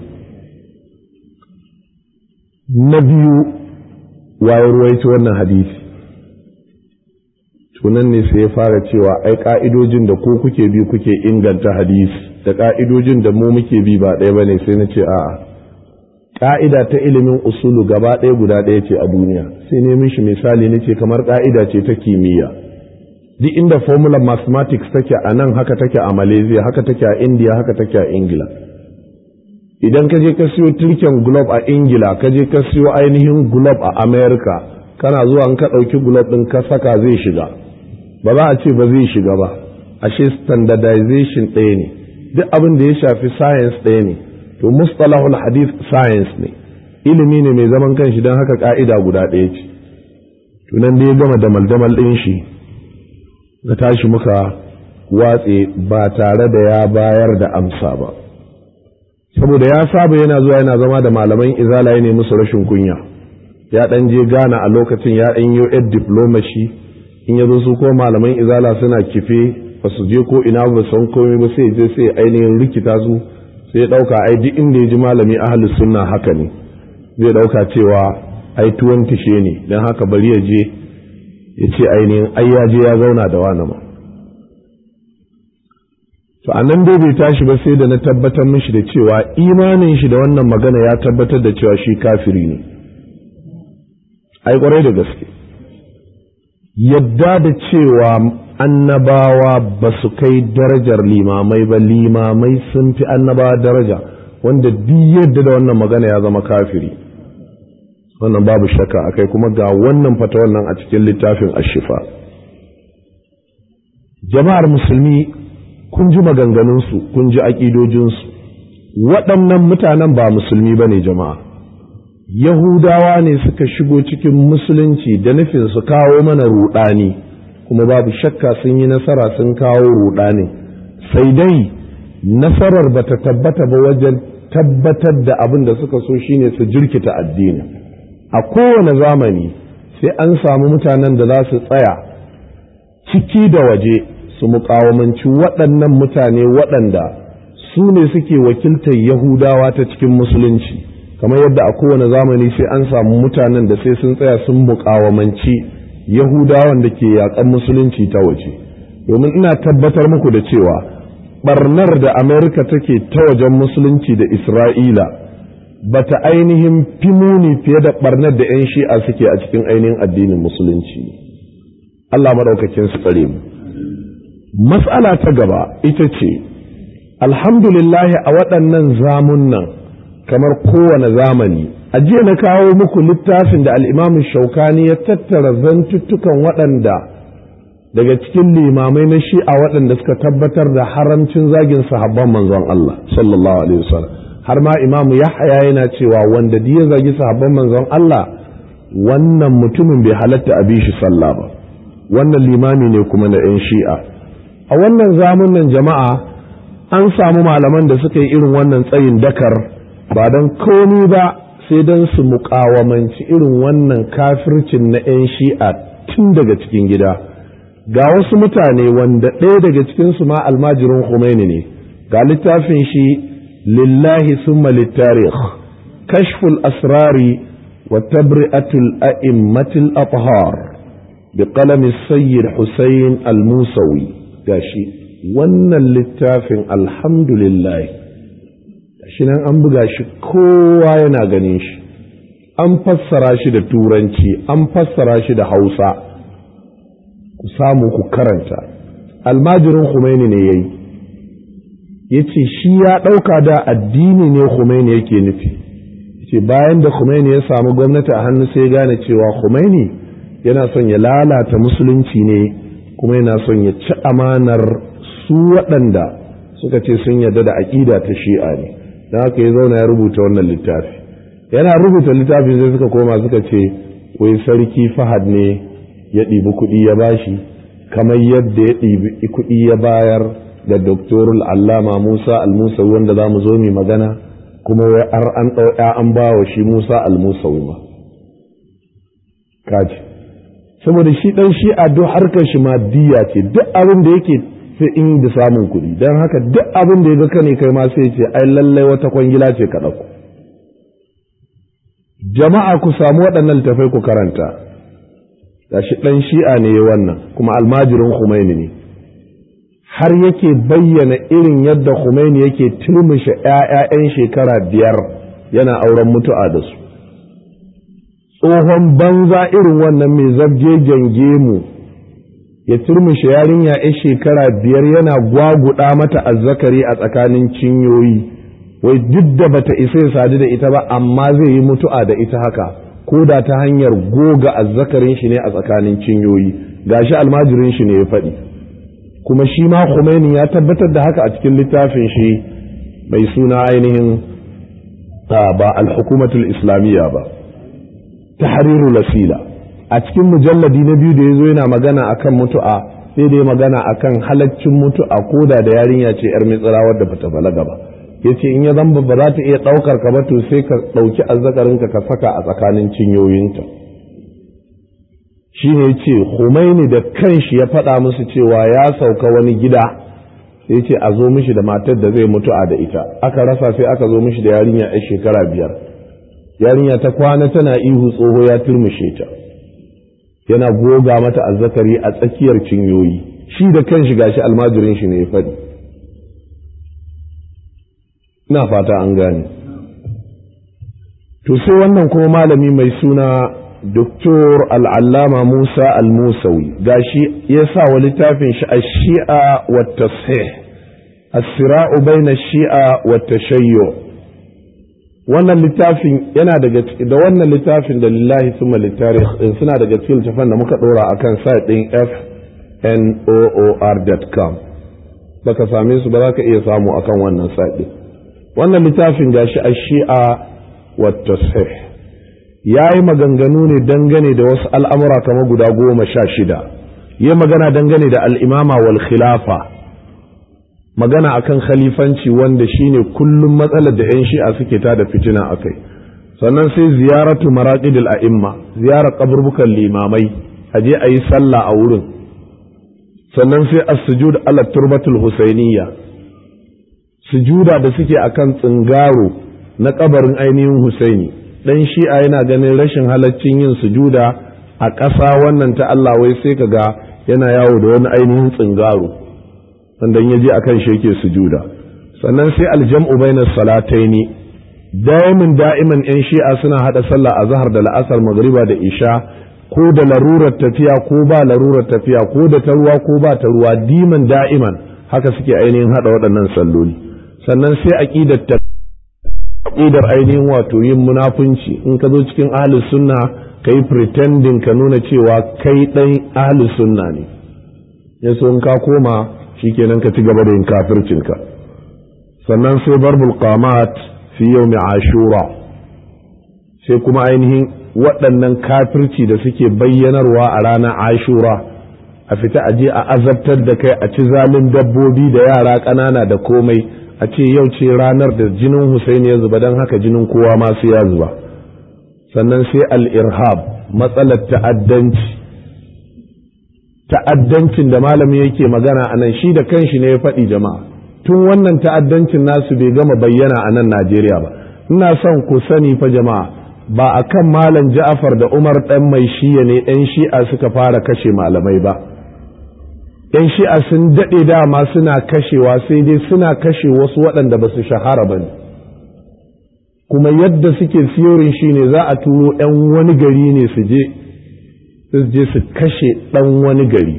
Na biyu, waye ruwaito wannan hadisi? Tunan ne sai ya fara cewa ai ka'idojin da ku kuke bi kuke inganta hadisi da ka'idojin da mu muke bi ba ɗaya bane. Sai na ce a'a, ka'ida ta ilimin usulu gaba ɗaya guda ɗaya ce a duniya. Sai ne mishi misali nace kamar ka'ida ce ta kimiyya. Duk inda formula mathematics take a nan haka take a Malaysia, haka take a India, haka take a Ingila. Idan ka je ka siyo turken globe a Ingila, ka je ka siyo ainihin globe a America, kana zuwa in ka ɗauki globe ɗin ka saka zai shiga. Ba za a ce ba zai shiga ba, ashe standardization ɗaya ne. Duk abin da ya shafi science ɗaya ne. To mustalahul hadith science ne, ilimi ne mai zaman kanshi, don haka ka'ida guda ɗaya ce. Tunan da ya gama damal ɗin shi, na tashi muka watse ba tare da ya bayar da amsa ba, saboda ya saba yana zuwa yana zama da malaman izala ya musu rashin kunya. Ya ɗan je Ghana a lokacin, ya ɗan yi diplomacy, in ya zo su ko malaman izala suna kife ba su je ko ina ba san komai ba, sai je sai ainihin rikita su, sai ya ɗauka ai duk inda ya ji malami ahlus sunna haka ne, zai ɗauka cewa ai tuwon tishe ne, don haka bari ya je ya ce ainihin ai ya je ya zauna da wani ma. To anan dai bai tashi ba sai da na tabbatar mishi da cewa imanin shi da wannan magana ya tabbatar da cewa shi kafiri ne. Ai kwarai da gaske. Yadda da cewa annabawa ba su kai darajar limamai ba, limamai sun fi annabawa daraja, wanda duk yadda da wannan magana ya zama kafiri. Wannan babu shakka akai, kuma ga wannan fata wannan a cikin littafin Ash-Shifa. Jama'ar musulmi, kun ji maganganunsu, kun ji aƙidojinsu. Waɗannan mutanen ba musulmi ba ne jama'a. Yahudawa ne suka shigo cikin musulunci da nufin su kawo mana ruɗani, kuma babu shakka sun yi nasara, sun kawo ruɗani. Sai dai nasarar ba ta tabbata ba wajen tabbatar da abin da suka so, shine su jirkita addini. A kowane zamani sai an samu mutanen da za su tsaya ciki da waje su muƙawamanci waɗannan mutane waɗanda su ne suke wakiltar Yahudawa ta cikin musulunci, kamar yadda a kowane zamani sai an samu mutanen da sai sun tsaya sun muƙawamanci yahudawan da ke yaƙan musulunci ta waje. Domin ina tabbatar muku da cewa barnar da Amerika take ta wajen musulunci da Isra'ila bata ainihin fi muni fiye da barnar da 'yan shi'a suke a cikin ainihin addinin musulunci. Allah maɗaukakin su tsare mu. Mas'ala ta gaba ita ce, alhamdulillahi a waɗannan zamunnan kamar kowane zamani, a jiya na kawo muku littafin da al'imamu Shaukani ya tattara zantuttukan waɗanda daga cikin limamai na shi'a waɗanda suka tabbatar da haramcin zagin sahabban manzon Allah sallallahu alaihi wasallam. Har ma imamu Yahya yana cewa wanda ya zagi sahabban manzon Allah wannan mutumin bai halatta a bi shi sallah ba. Wannan limami ne kuma na 'yan shi'a. A wannan zamanin jama'a an samu malaman da suka yi irin wannan tsayin dakar ba don komi ba sai don su muƙawamanci irin wannan kafircin na 'yan shi'a tun daga cikin gida. Ga wasu mutane wanda ɗaya daga cikinsu ma almajirin Khomeini ne, ga littafin shi lillahi summa littarikh kashful asrari wa tabri'atul a'immatil athhar bi qalami sayyid Hussein al-Musawi. Gashi wannan littafin alhamdulillah shi nan an buga shi kowa yana ganin shi, an fassara shi da turanci, an fassara shi da Hausa, ku samu ku karanta. Almajirin Khomeini ne yayi, yace shi ya ɗauka da addini ne Khomeini yake nufi, yace bayan da Khomeini ya samu gwamnati a hannu sai gane cewa Khomeini yana son ya lalata musulunci ne kuma yana son ya ci amanar su waɗanda suka ce sun yarda da aƙida ta shi'a ne. Don haka ya zauna ya rubuta wannan littafi. Yana rubuta littafi sai suka koma suka ce wai sarki Fahad ne ya ɗibi kuɗi ya bashi kamar yadda ya ɗibi kuɗi ya bayar da doktorul allama Musa al-Musawi wanda za mu zo mu magana, kuma wai an ɗauya an ba wa shi Musa al-Musawi ma. Kaji. Saboda shi ɗan shi'a duk harkar shi maddiya ce, duk abin da yake sai in da samun kuɗi, don haka duk abin da ya ga kane kai ma sai ce ai lallai wata kwangila ce ka ɗauko. Jama'a ku samu waɗannan littafai ku karanta. Gashi ɗan shi'a ne wannan kuma almajirin Khomeini ne, har yake bayyana irin yadda Khomeini yake turmushe ‘ya'ya'yan shekara 5 yana auren mutu'a da su. Tsohon banza irin wannan mai zabjejen gemu ya turmushe yarinya ‘yan shekara 5 yana gwaguɗa mata azzakari a tsakanin cinyoyi, wai duk da bata isa ya sadu da ita ba amma zai yi mutu'a da ita haka, ko da ta hanyar goga azzakarin shi ne a tsakanin cinyoyi. Gashi almajirin shi ne ya faɗi, kuma shi ma Khomeini ya tabbatar da haka a cikin littafin shi mai suna ainihin ba al-hukumatul islamiyya ba, tahrirul wasila. A cikin mujalladi na 2 da yazo yana magana akan mutu'a sai da ya magana akan halaccin mutu'a koda da yarinya ce yar mitsira wadda bata balaga ba. Yace in ya zamba ba za ta iya daukar ka ba to sai ka dauki azzakarinka ka saka a tsakanin cinyoyinta. Shine yace Khomeini da kanshi ya faɗa musu cewa ya sauka wani gida sai yace a zo mishi da matar da zai mutu'a da ita, aka rasa sai aka zo mishi da yarinya a shekara 5. Yarinya ta kwana tana ihu, tsoho ya turmushe ta yana goga mata azzakari a tsakiyar cinyoyi. Shi da kanshi gashi almajirin shi ne ya faɗi. Ina fata an gane. To sai wannan kuma malami mai suna Dr. Al'allama Musa al-Musawi gashi ya sa wa littafin shi Ash-Shi'a wa Tashih, As-Sira'u bayna Ash-Shi'a wa Tashayyu. Wannan littafin yana daga da wannan littafin da lillahi summa littarikh suna daga cikin littafan da muka dora akan site din fnoor.com. Baka same su ba za ka iya samu akan wannan site din. Wannan littafin gashi Ash-Shi'a wa Tashih yayi maganganu ne dangane da wasu al'amura kamar guda 16. Yayi magana dangane da al-imama wal khilafa, magana akan khalifanci wanda shine kullum matsalar da 'yan shi'a suke ta da fitina akai. Sannan sai ziyaratu maraqidil a'imma, ziyarar kaburbukan limamai, aje ayi sallah a wurin. Sannan sai as-sujud ala turbatul husainiyya, sujuda da suke akan tsingaro na kabarin ainihin Husaini dan shi'a yana ganin rashin halaccin yin sujuda a ƙasa wannan ta Allah wai sai kaga yana yawo da wani ainihin tsingaro wanda ya je akan shi yake sujuda. Sannan sai aljam'u bainas salataini, da'iman yan shi'a suna hada sallah azhar da la'asar magriba da isha ko da larurar tafiya ko ba larurar tafiya ko da ta ruwa ko ba ta ruwa, diman da'iman haka suke ainihin hada waɗannan salloli. Sannan sai aqidar ainihin wato yin munafunci, in ka zo cikin ahlus sunna kai pretending ka nuna cewa kai dan ahlus sunna ne, yaso in ka koma shikenan ka ci gaba da yin kafircinka. Sannan sai barbul qamat fi yawmi ashura, sai kuma ainihin waɗannan kafirci da suke bayyanarwa a ranar ashura, a fita aje a azabtar da kai, a ci zalin dabbobi da yara ƙanana da komai, a ce yau ce ranar da jinin Husaini ya zuba don haka jinin kowa ma sai ya zuba. Sannan sai al-irhab, matsalar ta'addancin da malami yake magana a nan shi da kanshi ne ya faɗi jama'a, tun wannan ta'addancin nasu bai gama bayyana a nan Najeriya ba. Ina son ku sani fa jama'a, ba a kan malam Ja'far da Umar ɗan mai shiya ne ɗan shi'a suka fara kashe malamai ba. ‘Yan shi'a sun daɗe dama suna kashewa, sai dai suna kashe wasu waɗanda ba su shahara ba ne. Kuma yadda suke siyorin shi ne za a turo ‘yan wani gari ne su je su kashe ɗan wani gari.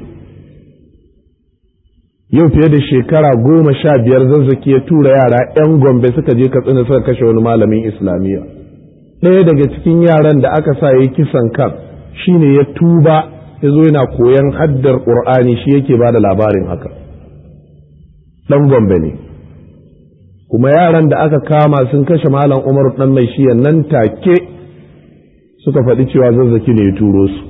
Yau fiye da shekara 15 Zazzaki ya tura yara ‘yan Gombe suka je Katsina suka kashe wani malamin Islamiyya. Ɗaya daga cikin yaran da aka sa ya kisan kan shi ne ya tuba, ya zo yana koyan haddar ƙur'ani, shi yake ba da labarin haka. Ɗan Gombe ne. Kuma yaran da aka kama sun kashe malam Umar ɗan mai shiyan nan take suka faɗi cewa Zazzaki ne ya turo su.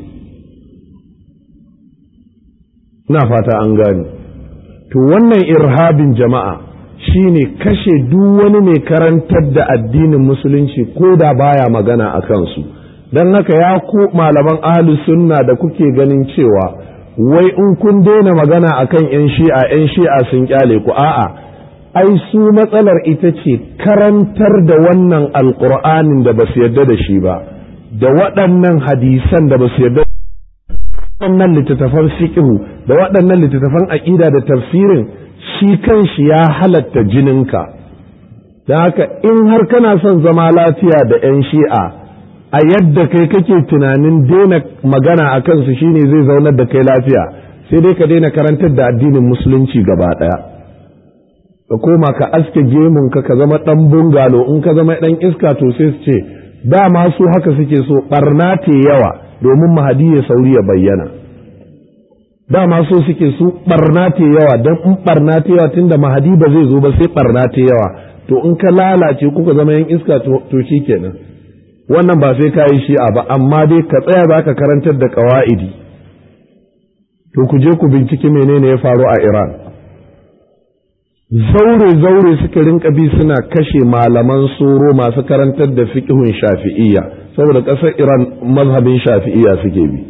Ina fata an gane. To wannan irhabin jama'a shine kashe duk wani mai karantar da addinin musulunci ko da baya magana a kansu. Don haka ya ku malaman ahlus sunna da kuke ganin cewa wai in kun daina magana akan yan shi'a sun kyale ku, a'a, ai su matsalar ita ce karantar da wannan alqur'anin da basu yarda da shi ba, da waɗannan hadisan da basu yarda, waɗannan littattafan fiqhu da waɗannan littattafan aqida da tafsirin, shi kanshi ya halatta jininka. Don haka in har kana son zama lafiya da yan shi'a, a yadda kai kake tunanin daina magana a kansu shine zai zaunar da kai lafiya, sai dai ka daina karantar da addinin musulunci gaba ɗaya, ka koma ka aske gemunka ka zama ɗan bungalo. In ka zama ɗan iska to sai su ce dama su haka suke so, ɓarna te yawa domin mahadi ya sauri ya bayyana. Dama so suke su ɓarna te yawa, don in ɓarna te yawa tunda mahadi ba zai zo ba sai ɓarna te yawa, to in ka lalace kuka zama yan iska to shi kenan. Wannan ba sai ka yi shi'a ba, amma dai ka tsaya za ka karantar da ƙawa'idi. To ku je ku binciki menene ya faru a Iran. Zaure suka rinka bi suna kashe malaman soro masu karantar da fiqhun shafi'iyya, saboda ƙasar Iran mazhabin shafi'iyya suke bi.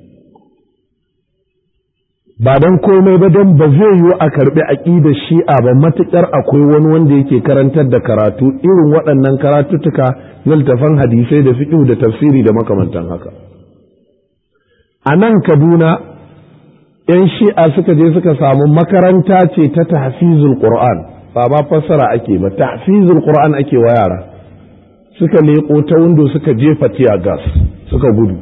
Ba don komai ba, don ba zai yiwu a karɓi aƙidar shi'a ba matuƙar akwai wani wanda yake karantar da karatu irin waɗannan karatuttuka na littafan hadisai da fiqh da tafsiri da makamantan haka. A nan Kaduna ‘yan shi'a suka je suka samu makaranta ce ta tahfizul Qur'an, ba ma fassara ake ba, tahfizul Qur'an ake wa yara. Suka leƙo ta windo suka jefa tear gas suka gudu.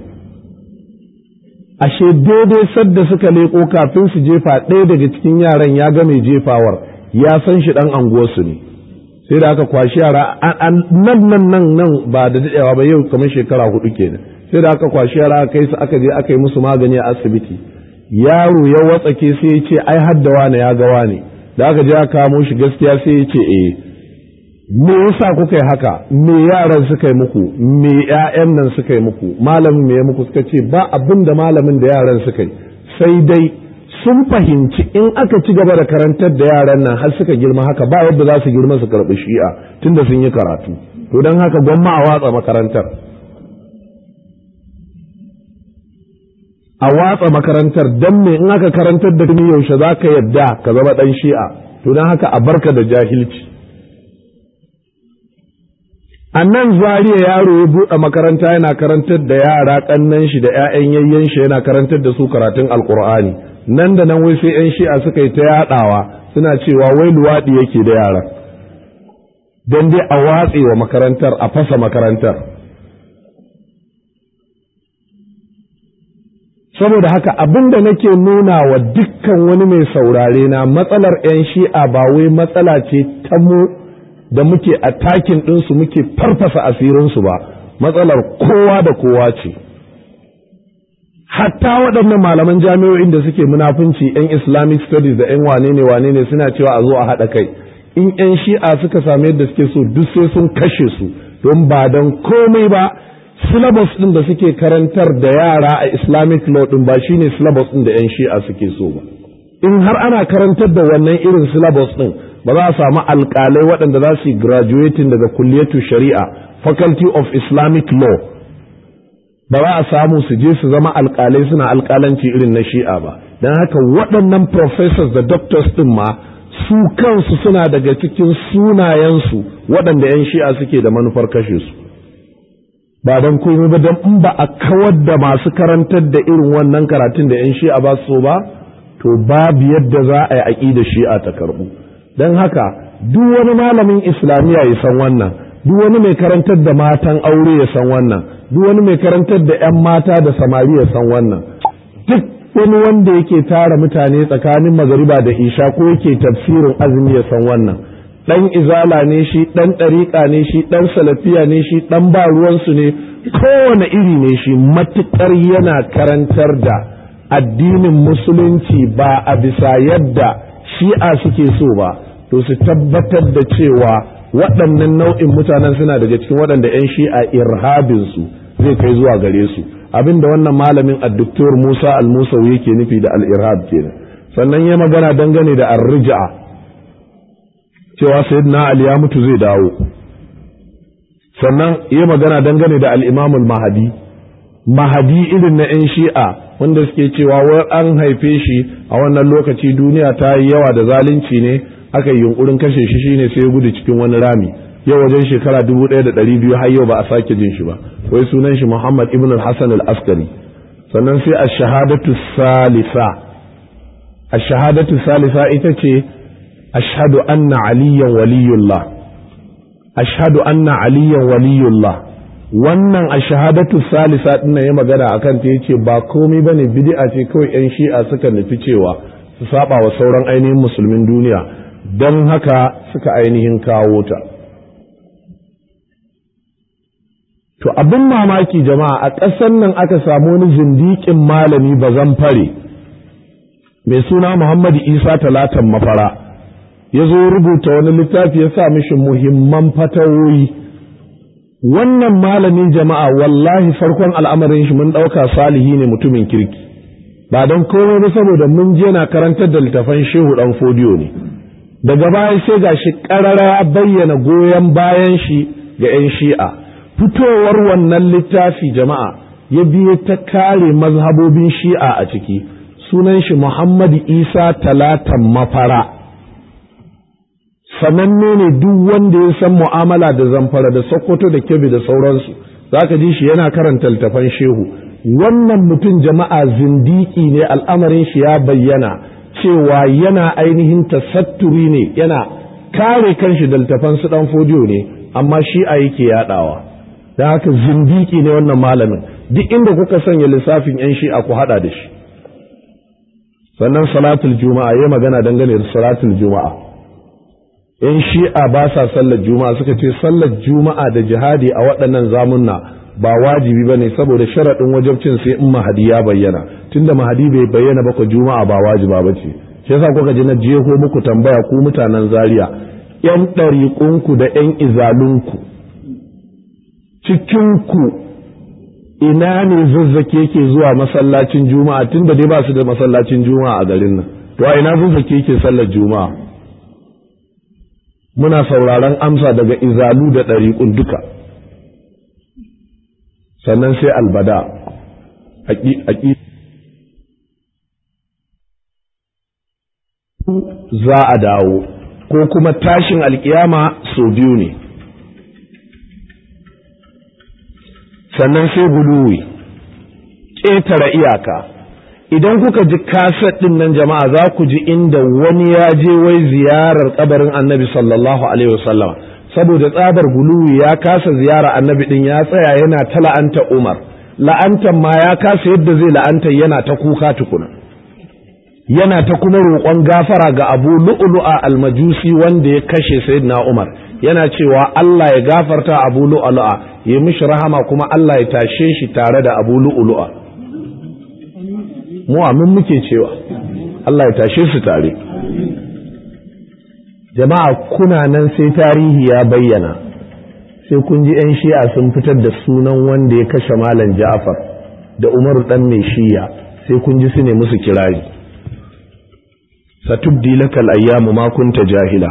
Ashe daidai sadda suka leƙo kafin su jefa, ɗaya daga cikin yaran ya ga mai jefawar, ya san shi ɗan anguwarsu ne. Sai da aka kwashi yara nan ba da daɗewa ba, yau kamar shekara 4 kenan. Sai da aka kwashi yara aka kai su aka je aka yi musu magani a asibiti. Yaro ya watsake sai ya ce ai haddawa ne ya ga wane. Da aka je aka kamo shi gaskiya sai ya ce me yasa kuka yi haka, me yaran suka yi muku, me ƴaƴan nan suka yi muku, malamin me ya muku? Suka ce ba abin da malamin da yaran suka yi, sai dai sun fahimci in aka ci gaba da karantar da yaran nan har suka girma haka ba yadda za su girma su karɓi shi'a tunda sun yi karatu, to don haka gwamma a watsa makarantar. A watsa makarantar don me in aka karantar da ni yaushe za ka yadda ka zama ɗan shi'a, to don haka a barka da jahilci. a nan Zariya yaro ya buɗe makaranta yana karantar da yara ƙannan shi da 'ya'yan yayyen shi yana karantar da su karatun alkur'ani nan da nan wai sai 'yan shi'a suka yi ta yaɗawa suna cewa wai luwaɗi yake da yara don dai a watse wa makarantar a fasa makarantar. Saboda haka abin da nake nuna wa dukkan wani mai saurare na matsalar 'yan shi'a ba wai matsala ce ta mu da muke attacking ɗinsu muke farfasa asirinsu ba, matsalar kowa da kowa ce. Hatta waɗannan malaman jami'o'in da suke munafunci 'yan Islamic studies da 'yan wane ne suna cewa a zo a haɗa kai. In 'yan shi'a suka sami yadda suke so duk sai sun kashe su don ba don komai ba. Syllabus ɗin da suke karantar da yara a Islamic law ɗin ba shine syllabus ɗin da 'yan shi'a suke so ba. In har ana karantar da wannan irin syllabus ɗin ba za a samu alƙalai waɗanda za su yi graduating daga kulliyatu shari'a faculty of Islamic law ba za a samu su je su zama alƙalai suna alƙalanci irin na shi'a ba. Don haka waɗannan professors da doctors ɗin ma su kansu suna daga cikin sunayensu waɗanda 'yan shi'a suke da manufar kashe su. Ba don komai ba don in ba a kawar da masu karantar da irin wannan karatun da 'yan shi'a ba so ba, to babu yadda za a yi aƙida shi'a ta karɓu. Don haka duk wani malamin islamiyya ya san wannan, duk wani mai karantar da matan aure ya san wannan, duk wani mai karantar da 'yan mata da samari ya san wannan. Duk wani wanda yake tara mutane tsakanin magariba da isha ko yake tafsirin azumi ya san wannan. Ɗan izala ne shi, ɗan ɗariƙa ne shi, ɗan salafiya ne shi, ɗan ba ruwansu ne, kowane iri ne shi, matuƙar yana karantar da addinin musulunci ba a bisa yadda shi'a suke so ba, to su tabbatar da cewa waɗannan nau'in mutanen suna daga cikin waɗanda 'yan shi'a irhabinsu zai kai zuwa gare su. Abin da wannan malamin addoktor Musa al-Musawi yake nufi da al-irhab kenan. Sannan ya magana dangane da ar-rij'a cewa sayyidina Ali ya mutu zai dawo. Sannan ya magana dangane da al-Imam al-Mahdi, Mahdi irin na 'yan shi'a wanda suke cewa wai an haife shi a wannan lokaci duniya ta yi yawa da zalunci ne aka yi yunkurin kashe shi shine sai ya gudu cikin wani rami. Yau wajen shekara 1200 har yau ba a sake jin shi ba. Wai sunan shi Muhammad ibn al-Hasan al-Askari. Sannan sai ash-shahadatu salisa. Ash-shahadatu salisa ita ce ashhadu anna aliyan waliyullah. Ashhadu anna aliyan waliyullah. Wannan ash-shahadatu salisa din ya magana akan ta yace ba komai bane bid'a ce kawai 'yan shi'a suka nufi cewa su saba wa sauran ainihin musulmin duniya don haka suka ainihin kawo ta. To abin mamaki jama'a a ƙasar nan aka samu wani zindiƙin malami bazan fare mai suna Muhammad Isa Talatan Mafara ya zo rubuta wani littafi ya sa mishi muhimman fatawoyi. Wannan malamin jama'a wallahi farkon al'amarin shi mun ɗauka salihi ne mutumin kirki ba don komai ba saboda mun je na karantar da littafan Shehu ɗan Fodiyo ne. Daga baya sai ga shi ƙarara bayyana goyon bayan shi ga 'yan shi'a. Fitowar wannan littafi jama'a ya biye ta kare mazhabobin shi'a a ciki. Sunan shi Muhammad Isa Talatan Mafara. Sananne ne duk wanda ya san mu'amala da Zamfara da Sokoto da Kebbi da sauransu zaka ji shi yana karanta littafan Shehu. Wannan mutum jama'a zindiki ne, al'amarin shi ya bayyana cewa yana ainihin tasatturi ne, yana kare kanshi da littafan su ɗan Fodiyo ne, amma shi'a yake yaɗawa. Da haka zindiki ne wannan malamin, duk inda kuka sanya lissafin 'yan shi'a ku haɗa da shi. Sannan salatul juma'a ya magana dangane da salatul juma'a. 'Yan shi'a ba sa sallar juma'a, suka ce sallar juma'a da jihadi a waɗannan zamunna ba wajibi ba ne saboda sharaɗin wajabcin sai in mahadi ya bayyana. Tunda mahadi bai bayyana ba ku juma'a ba wajiba ba ce. Shi yasa kuka ji na jeho muku tambaya ku mutanen Zaria, 'yan ɗariƙunku da 'yan izalunku, cikinku ina ne Zazzaki yake zuwa masallacin juma'a tunda dai ba su da masallacin juma'a a garin nan. To a ina Zazzaki yake sallar juma'a? Muna sauraron amsa daga izalu da ɗariƙun duka. Sannan sai albada za a dawo ko kuma tashin alkiyama sau biyu ne. sannan sai guluwi, ƙetare iyaka. Idan kuka ji kaset ɗin nan jama'a za ku ji inda wani ya je wai ziyarar kabarin annabi sallallahu alaihi wasallam, saboda tsabar guluwi ya kasa ziyara annabi ɗin, ya tsaya yana ta la'anta Umar, la'antan ma ya kasa yadda zai la'anta, yana ta kuka tukuna, yana ta kuma roƙon gafara ga Abu Lu'lu'a al-Majusi wanda ya kashe Sayyidina Umar, yana cewa Allah ya gafarta Abu Lu'lu'a, ya mishi rahama, kuma Allah ya tashe shi tare da Abu Lu'lu'a. Mu amin muke cewa Allah ya tashe su tare. Jama'a kuna nan sai tarihi ya bayyana, sai kun ji 'yan shi'a sun fitar da sunan wanda ya kashe Malam Ja'far da Umaru dan mai shiya, sai kun ji su ne musu kirari. Satubdi lakal ayyamu ma kunta jahila.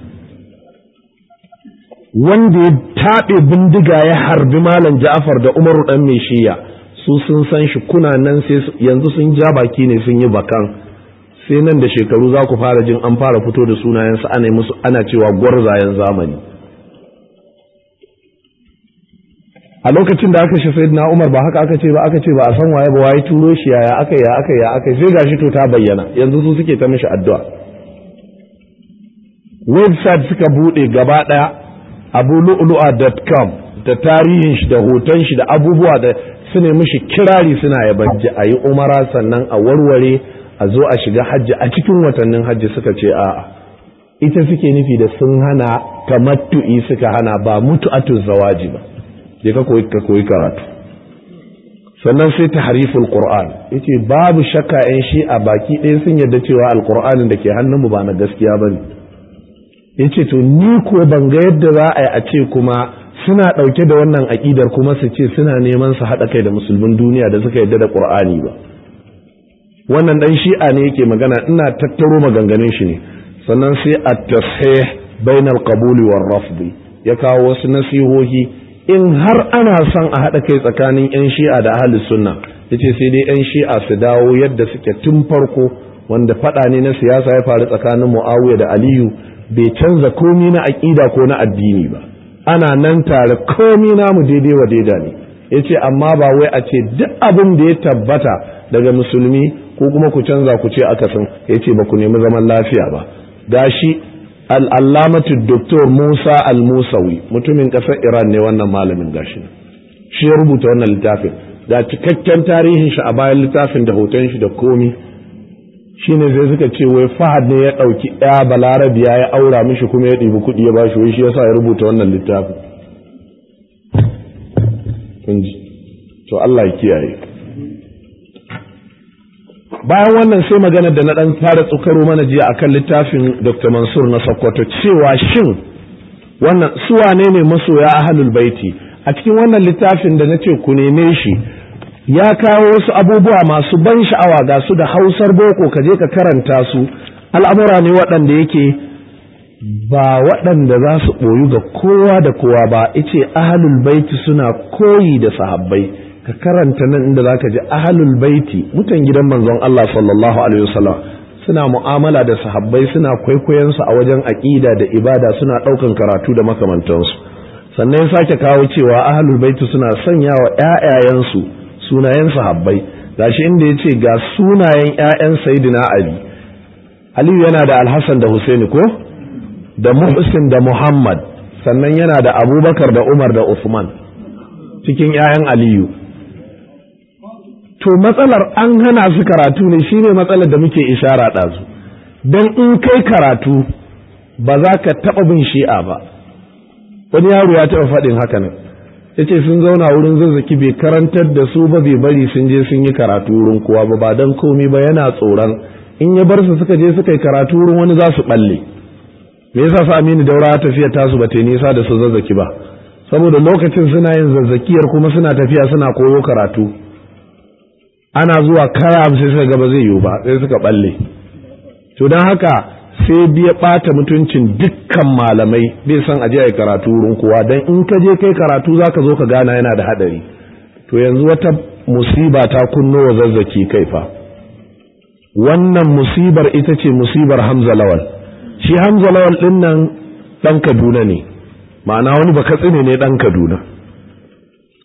Wanda ya taɓe bindiga ya harbi Malam Ja'far da Umaru dan mai shiya, su sun san shi, kuna nan sai yanzu sun ja baki ne sun yi bakan, sai nan da shekaru za ku fara jin an fara fito da sunayensu ana musu, ana cewa gwarzayen zamani. A lokacin da aka shi Sayyidina Umar ba haka aka ce ba, aka ce ba a san waye ba, waye turo shi, yaya aka sai gashi to ta bayyana, yanzu su suke ta mishi addu'a. Website suka bude gaba daya, abulu'lu'a.com, da tarihin shi da hoton shi da abubuwa da su ne mishi kirari, suna yabanci a yi umara sannan a warware, a zo a shiga hajji a cikin watannin hajji. Suka ce a'a, ita suke nufi da sun hana tamattu'i, suka hana ba mutu'atu zawaji ba. Je ka koyi karatu. Sannan sai tahriful Qur'an, yace babu shakka ƴan shi'a baki ɗaya sun yarda cewa alqur'anin da ke hannunmu ba na gaskiya bane. Yace to ni ko ban ga yadda za a yi a ce kuma suna ɗauke da wannan aƙidar kuma su ce suna neman su haɗa kai da musulmin duniya da suka yarda da Qur'ani ba. Wannan ɗan shi'a ne yake magana, ina tattaro maganganun shi ne. Sannan sai at-tashih bainal qabuli war rafdi, ya kawo wasu nasihohi in har ana son a haɗa kai tsakanin 'yan shi'a da ahlus sunna. Yace sai dai 'yan shi'a su dawo yadda suke tun farko, wanda faɗa ne na siyasa ya faru tsakanin Muawiya da Aliyu, bai canza komi na aƙida ko na addini ba, ana nan tare komi namu daidai wa daida ne. Yace amma ba wai a ce duk abin da ya tabbata daga musulmi ko kuma ku canza ku ce akasin. Yace ba ku nemi zaman lafiya ba. Gashi al'allamatu Dr. Musa al-Musawi, mutumin ƙasar Iran ne wannan malamin, gashi shi ya rubuta wannan littafin, ga cikakken tarihin shi a bayan littafin da hoton shi da komi. Shine sai suka ce wai Fahad ne ya ɗauki ɗaya balarabiya ya aura mishi kuma ya ɗibi kuɗi ya bashi, wai shi yasa ya rubuta wannan littafin. To Allah ya kiyaye. Bayan wannan sai maganar da na ɗan fara tsukaro mana jiya akan littafin Dr. Mansur na Sokoto, cewa shin wannan su wane ne masoya ahlul baiti. A cikin wannan littafin da nace ku neme shi, ya kawo wasu abubuwa masu ban sha'awa, ga su da Hausar boko, ka je ka karanta su. Al'amura ne waɗanda yake ba waɗanda za su ɓoyu ga kowa da kowa ba. Ice ahlul baiti suna koyi da sahabbai. Ka karanta nan inda zaka ji ahlul baiti, mutan gidan manzon Allah sallallahu alaihi wasallam, suna mu'amala da sahabbai, suna kwaikwayon su a wajen aqida da ibada, suna daukan karatu da makamantansu. Sannan ya sake kawo cewa ahlul baiti suna sanya wa ƴaƴayen su sunayen sahabbai. Gashi inda yace ga sunayen ƴaƴan Sayyidina Ali. Aliyu yana da Al-Hasan da Husaini ko? Da Muhsin da Muhammad. Sannan yana da Abubakar da Umar da Uthman cikin ƴaƴan Aliyu. To matsalar an hana su karatu ne, shine matsalar da muke ishara ɗazu. Don in kai karatu ba za ka taɓa bin shi'a ba. Wani yaro ya taɓa faɗin haka nan, ya ce sun zauna wurin Zazzaki bai karantar da su ba, bai bari sun je sun yi karatu wurin kowa ba, ba don komi ba, yana tsoron in ya bar su suka je suka yi karatu wurin wani za su ɓalle. Me yasa su Aminu Daura tafiya tasu ba ta nisa da su Zazzaki ba? Saboda lokacin suna yin zazzakiyar kuma suna tafiya suna koyo karatu. Ana zuwa kaya sai suka gaba zai yiwu ba, sai suka balle. To don haka sai biya ɓata mutuncin dukkan malamai, bai san aje a karatu wurin kowa, don in ka je kai karatu za ka zo ka gana yana da haɗari. To yanzu wata musiba ta kunno wa Zazzaki kai fa. Wannan musibar ita ce musibar Hamza Lawal. Shi Hamza Lawal ɗin nan ɗan Kaduna ne, ma'ana wani ba Katsina ne ɗan Kaduna.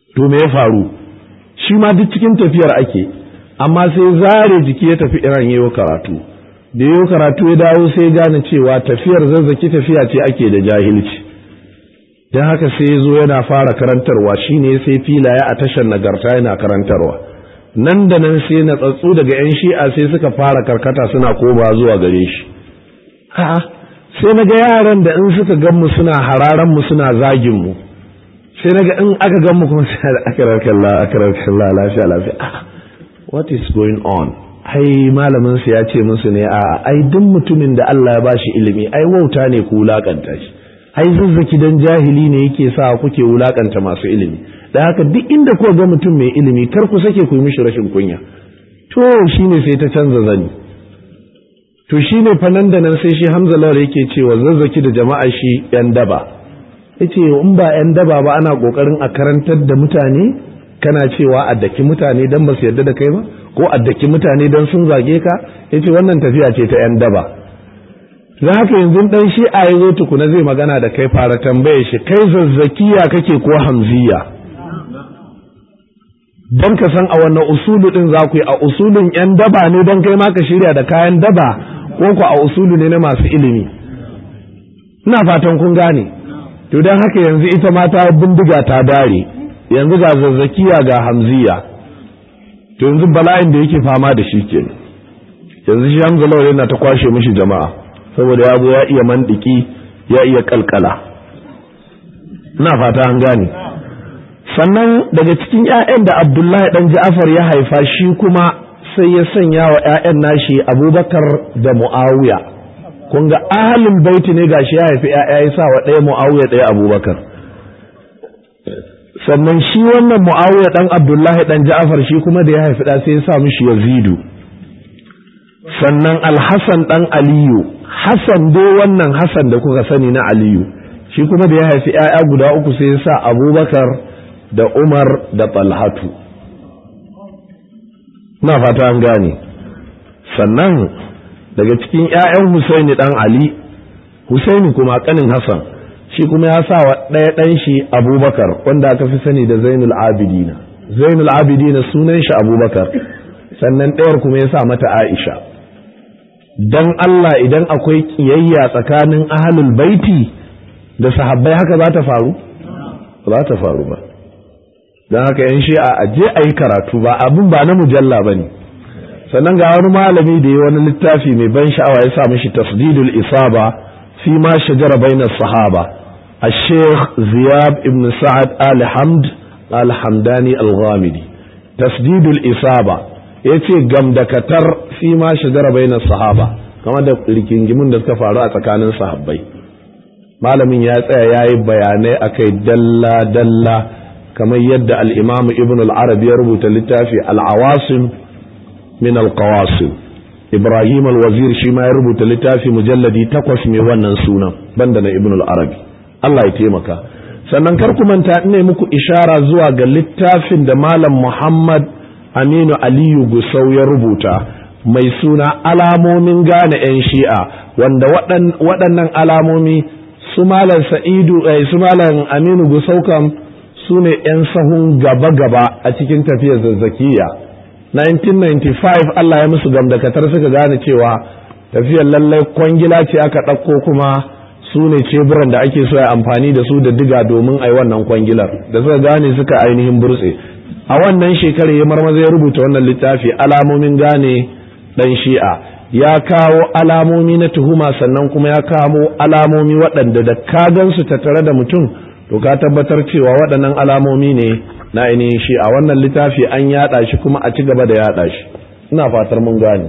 to me ya faru shi ma duk cikin tafiyar ake amma sai zare jiki ya tafi Iran yayin karatu da yayin karatu ya dawo sai gane cewa tafiyar Zazzaki tafiya ce ake da jahilci dan haka sai yazo yana fara karantarwa shine sai filaye a tashar Nagarta yana karantarwa nan da nan sai na tsatsu daga yan Shi'a sai suka fara karkata suna koba zuwa gare shi a'a sai naga yaran da in suka gan mu suna hararan mu suna zagin mu sai naga in aka gan mu kuma sai akrakallah lafiya what is going on ai malamin su ya ce musu ne ai duk mutumin da Allah ya bashi ilimi ai wauta ne ku wulakanta shi ai Zazzaki dan jahili ne yake sa kuke wulakanta masu ilimi dan haka duk inda ku ga mutum mai ilimi kar ku sake ku yi mishi rashin kunya to shine sai ta canza zani to shine fa nan da nan sai shi Hamza Lawal yake cewa Zazzaki da jama'a shi yan daba yace in ba yan daba ba ana kokarin a karantar da mutane kana cewa addaki mutane dan ba su yarda da kai ba ko addaki mutane dan sun zage ka yace wannan tafiya ce ta yan daba dan haka yanzu dan shi a yazo tukuna zai magana da kai fara tambaye shi kai Zazzakiya kake ko Hamziya dan ka san a wannan usulu din za ku yi a usulun yan daba ne dan kai ma ka shirya da kayan daba ko ku a usulu ne na masu ilimi ina fatan kun gane to dan haka yanzu ita ma ta bindiga ta dare yanzu ga Zazzakiya ga Hamziya to yanzu bala'in da yake fama da shi kenan yanzu shi Hamza Lawal yana ta kwashe mishi jama'a saboda ya zo ya iya mandiki ya iya kalkala ina fata an gane sannan daga cikin ƴaƴan da Abdullahi dan Ja'far ya haifa shi kuma sai ya sanya wa ƴaƴan nashi Abubakar da Muawiya kun ga ahlul baiti ne gashi ya haifi ƴaƴa ya sa wa ɗaya Muawiya ɗaya Abubakar sannan shi wannan Muawiya dan Abdullahi dan Ja'far shi kuma da ya haifi da sai ya sa mishi Yazidu sannan Al-Hasan dan Aliyu Hasan dai wannan Hasan da kuka sani na Aliyu shi kuma da ya haifi ƴaƴa guda uku sai ya sa Abubakar da Umar da Talhatu na fata an gane sannan daga cikin ƴaƴan Husaini dan Ali Husaini kuma kanin Hasan shi kuma ya sa wa ɗaya ɗan shi Abubakar wanda aka fi sani da Zainul Abidina Zainul Abidina sunan shi Abubakar sannan ɗayar kuma ya sa mata Aisha dan Allah idan akwai kiyayya tsakanin ahlul baiti da sahabbai haka za ta faru ba ta faru ba dan haka yan Shi'a aje ayi karatu ba abin ba na mujalla bane sannan ga wani malami da ya wani littafi mai ban sha'awa ya sa mishi Tasdidul Isaba fi ma shajara bainas sahaba الشيخ زياد ابن سعد آل حمد الحمداني الغامدي تسديد الإصابة yace gamdakatar fi ma shajara bainas sahaba kamar da rigingimun da suka faru a tsakanin sahabbai malamin ya tsaya yayi bayanai akai dalla dalla kamar yadda al-Imam Ibn al-Arabi ya rubuta littafi al-Awasim min al-Qawasim Ibrahim al-Wazir shi ma ya rubuta littafi mujalladi 8 mai wannan sunan banda na Ibn al-Arabi Allah ya taimaka sannan kar ku manta ina muku ishara zuwa ga littafin da Malam Muhammad Aminu Aliyu Gusau ya rubuta mai suna alamomin gane 'yan Shi'a wanda waɗannan alamomi su Malam Sa'idu su Malam Aminu Gusau kam su ne 'yan sahun gaba-gaba a cikin tafiyar Zazzakiya 1995 Allah ya musu gamdakatar suka gane cewa tafiyar lallai kwangila ce aka ɗauko kuma su ne ceburan da ake so ya amfani da su da diga domin a yi wannan kwangilar da suka gane suka ainihin burtse a wannan shekarar ya marmaza ya rubuta wannan littafi alamomin gane dan Shi'a ya kawo alamomi na tuhuma sannan kuma ya kawo alamomi waɗanda da ka gansu tattare da mutum to ka tabbatar cewa waɗannan alamomi ne na ainihin Shi'a wannan littafi an yaɗa shi kuma a ci gaba da yaɗa shi ina fatar mun gane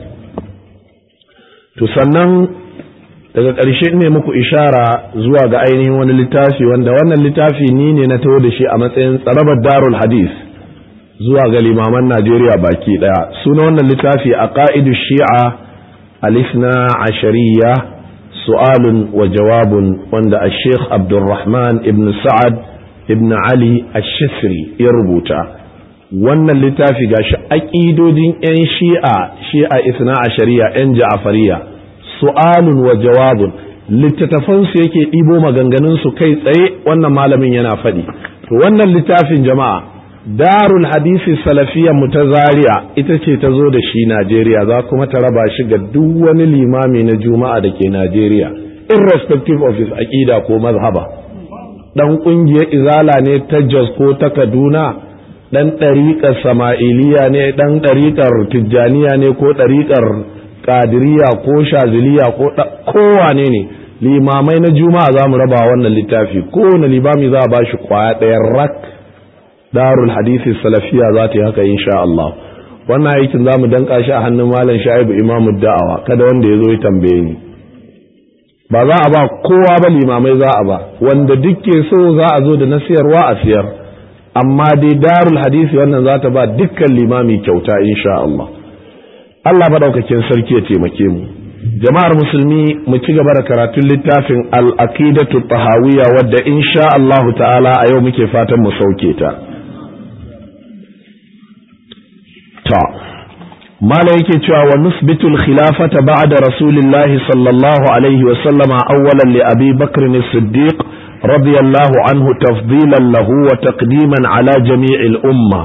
to sannan daga ƙarshe ne muku ishara zuwa ga ainihin wani littafi wanda wannan littafi ni ne na taho da shi a matsayin tsarabar darul hadis zuwa ga limaman Najeriya baki daya suna wannan littafi a qa'idu shi'a al-ithna ashariya su'alun wa jawabun wanda al-sheikh Abdurrahman ibn Sa'ad ibn Ali ash-Shifri ya rubuta wannan littafi gashi aqidodin yan shi'a ithna ashariya yan ja'fariya su'alun wa jawabun littattafansu yake ɗibo maganganunsu kai tsaye wannan malamin yana faɗi to wannan littafin jama'a darul hadisi salafiyyar mu ta Zaria ita ce ta zo da shi Najeriya, za kuma ta raba shi ga duk wani limami na juma'a da ke Najeriya irrespective of his aqida ko mazhaba. Dan kungiyar izala ne ta Jos ko ta Kaduna, dan ɗariƙar Sama'iliya ne, dan ɗariƙar Tijjaniya ne ko ɗariƙar Qadiriyya ko Shaziliya ko kowane ne, limamai na juma'a za mu raba wannan littafi, kowane limami za a ba shi kwaya ɗaya rak. Darul hadisi salafiya za ta yi haka insha Allah. Wannan aikin za mu danka shi a hannun Malam Sha'ibu Imamu Da'awa, kada wanda ya zo ya tambaye ni. Ba za a ba kowa ba, limamai za a ba, wanda dukke so za a zo da na siyarwa a siyar, amma dai darul hadisi wannan za ta ba dukkan limami kyauta insha Allah. Allah madaukakin sarki ya taimake mu. Jama'ar musulmi, mu ci gaba da karatun littafin al-aqidatu tahawiyya wadda insha Allah ta'ala a yau muke fatan mu sauke ta. mala yake cewa wa nusbitul khilafata ba'da rasulillahi sallallahu alaihi wa sallama awwalan li abi bakr as-siddiq radiyallahu anhu tafdilan lahu wa taqdiman ala jami'il umma.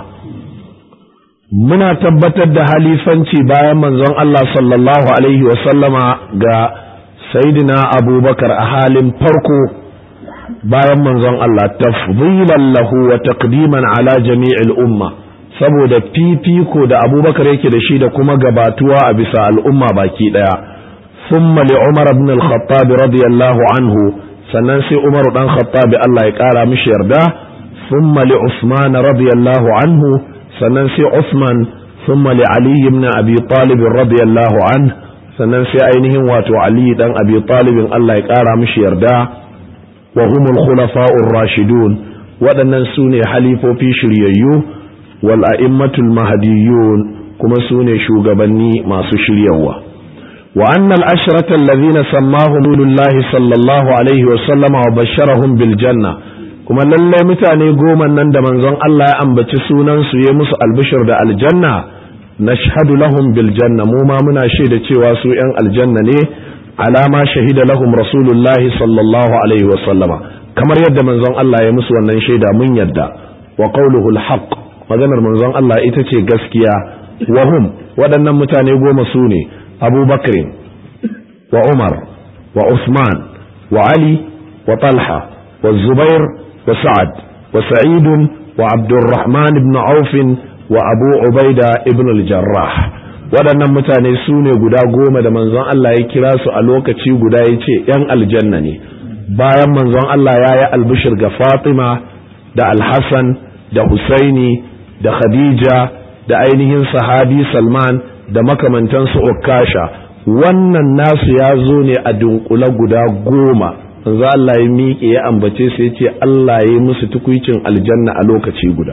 Muna tabbatar da halifanci bayan manzon Allah sallallahu alaihi wa sallama ga sayyidina abubakar a halin farko bayan manzon Allah, tafdilan lahu wa taqdiman ala jami'il umma, saboda fifiko da abubakar yake da shi da kuma gabatuwa a bisa al'umma baki daya. Thumma li Umar ibn al-Khattab radiyallahu anhu, sannan sai Umar dan Khattab Allah ya kara mishi yarda. Thumma li Usman radiyallahu anhu, sannan sai Usman. Thumma li Ali ibn Abi Talib radiyallahu anhu, sannan sai ainihin wato Ali dan Abi Talib Allah ya kara mishi yarda. Wa humul khulafa'ur rashidun, waɗannan sune halifofi shiryayyu. wal a'immatul mahdiyun, kuma sune shugabanni masu shiryawa. wa annal ashrata alladhina sammahum rasulullahi sallallahu alaihi wa sallama wa basharahum bil janna, kuma lallai mutane goma nan da manzon Allah ya ambaci sunan su yayi musu albishir da aljanna, nashhadu lahum bil janna, mu ma muna shaida cewa su yan aljanna ne, alama shahida lahum rasulullahi sallallahu alaihi wa sallama, kamar yadda manzon Allah ya musu wannan shaida mun yadda. wa qawluhu al haqq, maganar manzon Allah ita ce gaskiya. wa hum, waɗannan mutane goma su ne Abubakar wa Umar wa Usman wa Ali wa Talha wa Zubair wa Sa'ad wa Sa'id wa Abdurrahman ibn Auf wa Abu Ubaida ibn al-Jarrah. waɗannan mutane su ne guda goma da manzon Allah ya kira su a lokaci guda ya ce ‘yan aljanna ne, bayan manzon Allah ya yi albishir ga Fatima da Al-Hassan da Husaini da Khadija da ainihin sahabi Salman da makamantansu Ukasha. wannan nasu ya zo ne a dunkule guda goma. manzo Allah ya miƙe ya ambace su ya ce Allah ya yi musu tukuicin aljanna a lokaci guda.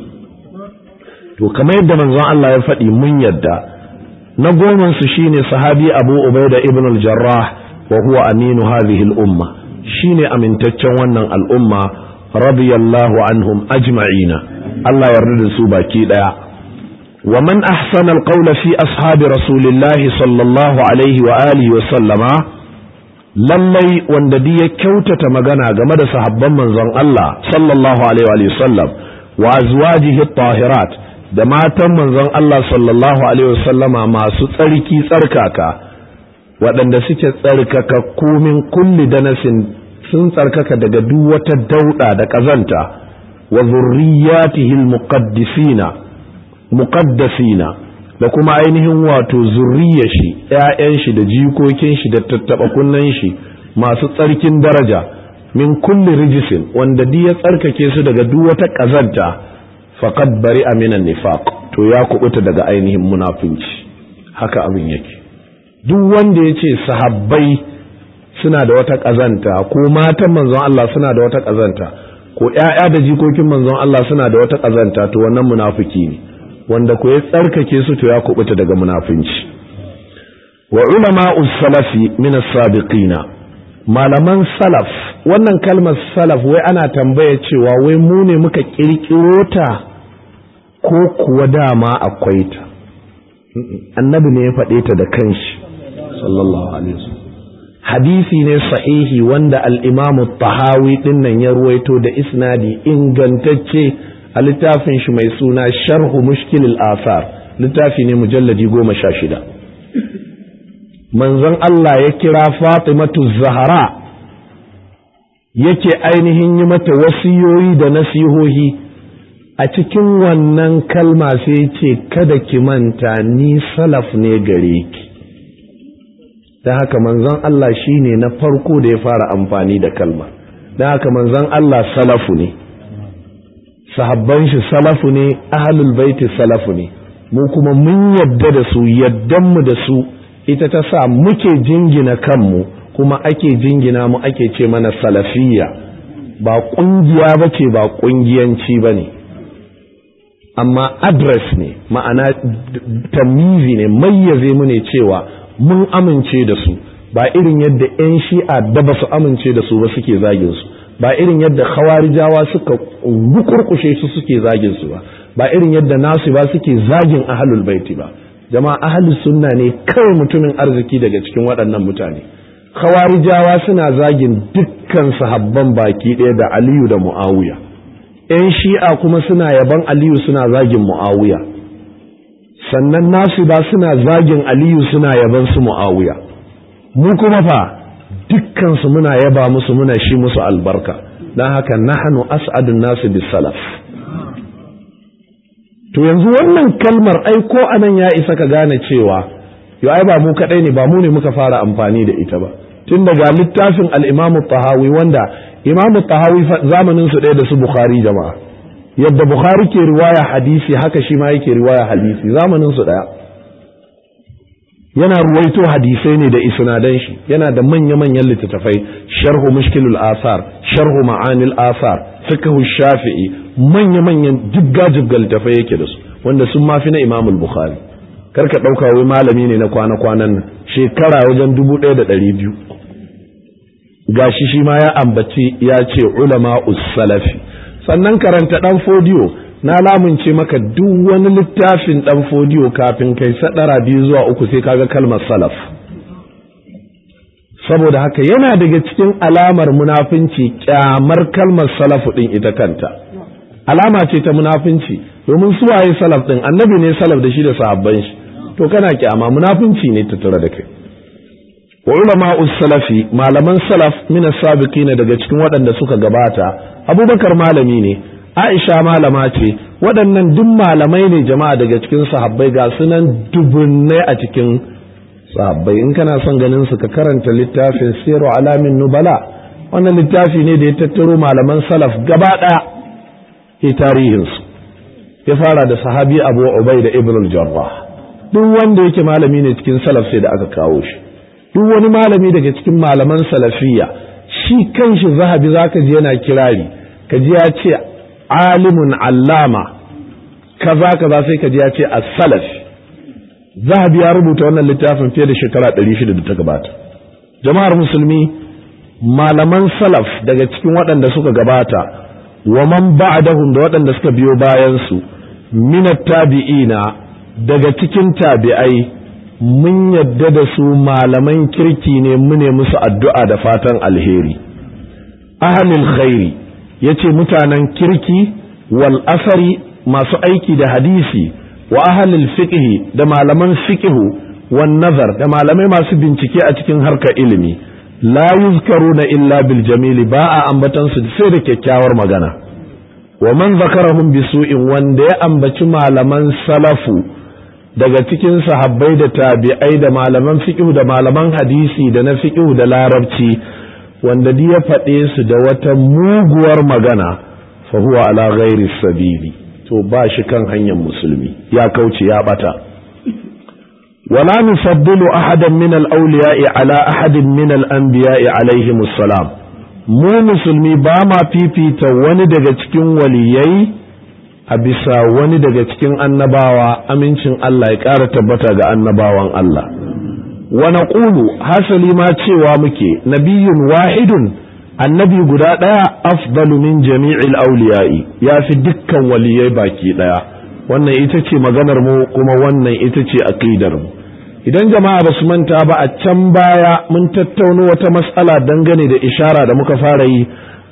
To kamar yadda manzon Allah ya faɗi mun yadda. Na goman su shine sahabi Abu Ubaida ibn al-Jarrah wa huwa aminu hadhihi al-umma, shine amintaccen wannan al'umma, radiyallahu anhum ajma'ina, Allah yarda da su baki daya. wa man ahsana al-qawla fi ashabi rasulillahi sallallahu alaihi wa alihi wa sallama, lallai wanda di ya kyautata magana game da sahabban manzon Allah sallallahu alaihi wa sallam, wa azwajihi at-tahirat, da matan manzon Allah sallallahu alaihi wa sallama masu tsarki tsarkaka, waɗanda suke tsarkaka min kulli danasin, sun tsarkaka daga duk wata dauda da kazanta. wa zurriyatihi muqaddasina, da kuma ainihin wato zurriyar shi, ƴaƴan shi da jikokin shi da tattaba kunnan shi masu tsarkin daraja, min kulli rijisin, wanda duk ya tsarkake su daga duk wata kazanta, faqad bari'a minan nifaq, to ya kubuta daga ainihin munafinci. haka abin yake. duk wanda yace sahabbai suna da wata kazanta, ko matan manzon Allah suna da wata kazanta, ko ƴaƴa da jikokin manzon Allah suna da wata kazanta, to wannan munafiki ne. wanda ko ya tsarkake su to ya kubuta daga munafinci. wa ulama'us salafi min as-sabiqina, malaman salaf, wannan kalmar salaf wai ana tambaya cewa wai mu ne muka kirkiro ta ko kuwa dama akwai ta. annabi ne ya faɗe ta da kanshi sallallahu alaihi wasallam. hadisi ne sahihi wanda al-imam at-tahawi dinnan ya ruwaito da isnadi ingantacce a littafin shi mai suna sharhu mushkilil asar, littafi ne mujalladi 16. manzon Allah ya kira Fatimatu Zahra yake ainihin yi mata wasiyoyi da nasihohi. A cikin wannan kalma sai ce kada ki manta ni salaf ne gare ki. don haka manzon Allah shine na farko da ya fara amfani da kalma. don haka manzon Allah salafu ne, sahabban shi salafu ne, ahlul baiti salafu ne, mu kuma mun yadda da su, yaddan mu da su ita ta sa muke jingina kanmu kuma ake jingina mu, ake ce mana salafiyya. ba kungiya bace, ba kungiyanci bane, amma address ne, ma'ana tamizi ne, mayyaze mu ne cewa mun amince da su, ba irin yadda 'yan shi'a da ba su amince da su ba suke zagin su, ba irin yadda khawarijawa suka rukurkushe su suke zagin su ba irin yadda nasu ba suke zagin ahlul baiti ba. jama'a ahlus sunna ne kawai mutumin arziki daga cikin waɗannan mutane. khawarijawa suna zagin dukkan sahabban baki ɗaya da Aliyu da Muawiya. 'yan shi'a kuma suna yaban Aliyu suna zagin Muawiya, sannan nasu ba suna zagin Aliyu suna yaban su Muawiya. mu kuma fa dukkansu muna yaba musu, muna shi musu albarka. don haka nahnu as'adun nasu bis salaf. to yanzu wannan kalmar ai ko anan ya isa ka gane cewa yo ai ba mu kadai ne, ba mu ne muka fara amfani da ita ba. tun daga littafin al-Imam Tahawi, wanda Imam Tahawi zamanin su ɗaya da su Bukhari. jama'a yadda Bukhari ke riwaya hadisi haka shi ma yake riwaya hadisi, zamanin su ɗaya. yana ruwaito hadisai ne da isnadan shi, yana da manya-manyan littattafai, sharhu mushkilul asar, sharhu ma'anil asar, fiqh shafi'i, manya-manyan jibga littattafai yake da su, wanda sun mafi na Imam Bukhari. karka dauka wai malami ne na kwana-kwanan nan, shekara wajen 1200. gashi shi ma ya ambaci, ya ce ulama'us salafi. sannan karanta dan fodiyo, na lamunce maka duk wani littafin dan fodiyo kafin kai sadara 2 zuwa 3 sai kaga kalmar salaf. saboda haka yana daga cikin alamar munafinci kyamar kalmar salafu din ita kanta, alama ce ta munafinci, domin su waye salaf din? Annabi ne salaf da shi da sahabban shi, to kana kyama, munafinci ne tattare da kai. wa ulama'us salafi, malaman salaf min as-sabiqin, daga cikin waɗanda suka gabata. Abubakar malami ne, Aisha malama ce, waɗannan duk malamai ne jama'a daga cikin sahabbai, ga sunan dubunnai a cikin sahabbai. in kana son ganin su ka karanta littafin Siru Alamin Nubala, wannan littafi ne da ya tattaro malaman salaf gaba ɗaya, ke tarihin su. ya fara da sahabi Abu Ubaida ibn al-Jarrah. duk wanda yake malami ne cikin salaf sai da aka kawo shi. duk wani malami daga cikin malaman salafiyya, shi kanshi Zahabi zaka ji yana kirari, kaji ya ce alimun allama kaza sai kaji ya ce as-salaf. Zahabi ya rubuta wannan littafin fiye da shekara 600 da ta gabata. jama'ar musulmi, malaman salaf daga cikin waɗanda suka gabata, wa man ba'dahum, da waɗanda suka biyo bayan su, min at-tabi'ina, daga cikin tabi'ai, mun yadda da su malaman kirki ne, mu ne musu addu'a da fatan alheri. ahlul khairi, yace mutanen kirki, wal asari, masu aiki da hadisi, wa ahlul fiqh, da malaman fiqh, wan nazar, da malamai masu bincike a cikin harkar ilimi. la yuzkaruna illa bil jamili, ba a ambatan su sai da kyakkyawar magana. wa man zakarahum bisu'in, wanda ya ambaci malaman salafu daga cikin sahabbai da tabi'ai da malaman fiqh da malaman hadisi da na fiqh da larabci, wanda duk ya faɗe su da wata muguwar magana, fa huwa ala ghairi sabili, to ba shi kan hanyar musulmi, ya kauce, ya bata. wala nufaddilu ahadan min al-awliya'i ala ahadin min al-anbiya'i alaihimus salam. mu musulmi ba ma fifita wani daga cikin waliyai a bisa wani daga cikin annabawa, amincin Allah ya ƙara tabbata ga annabawan Allah. wa naqulu, hasali ma cewa muke, nabiyyun wahidun, annabi guda ɗaya, afdalu min jami'il awliya'i, ya fi dukkan waliyai baki ɗaya. wannan ita ce maganar mu, kuma wannan ita ce aqidar mu. idan jama'a ba su manta ba, a can baya mun tattauna wata mas'ala dangane da ishara da muka fara yi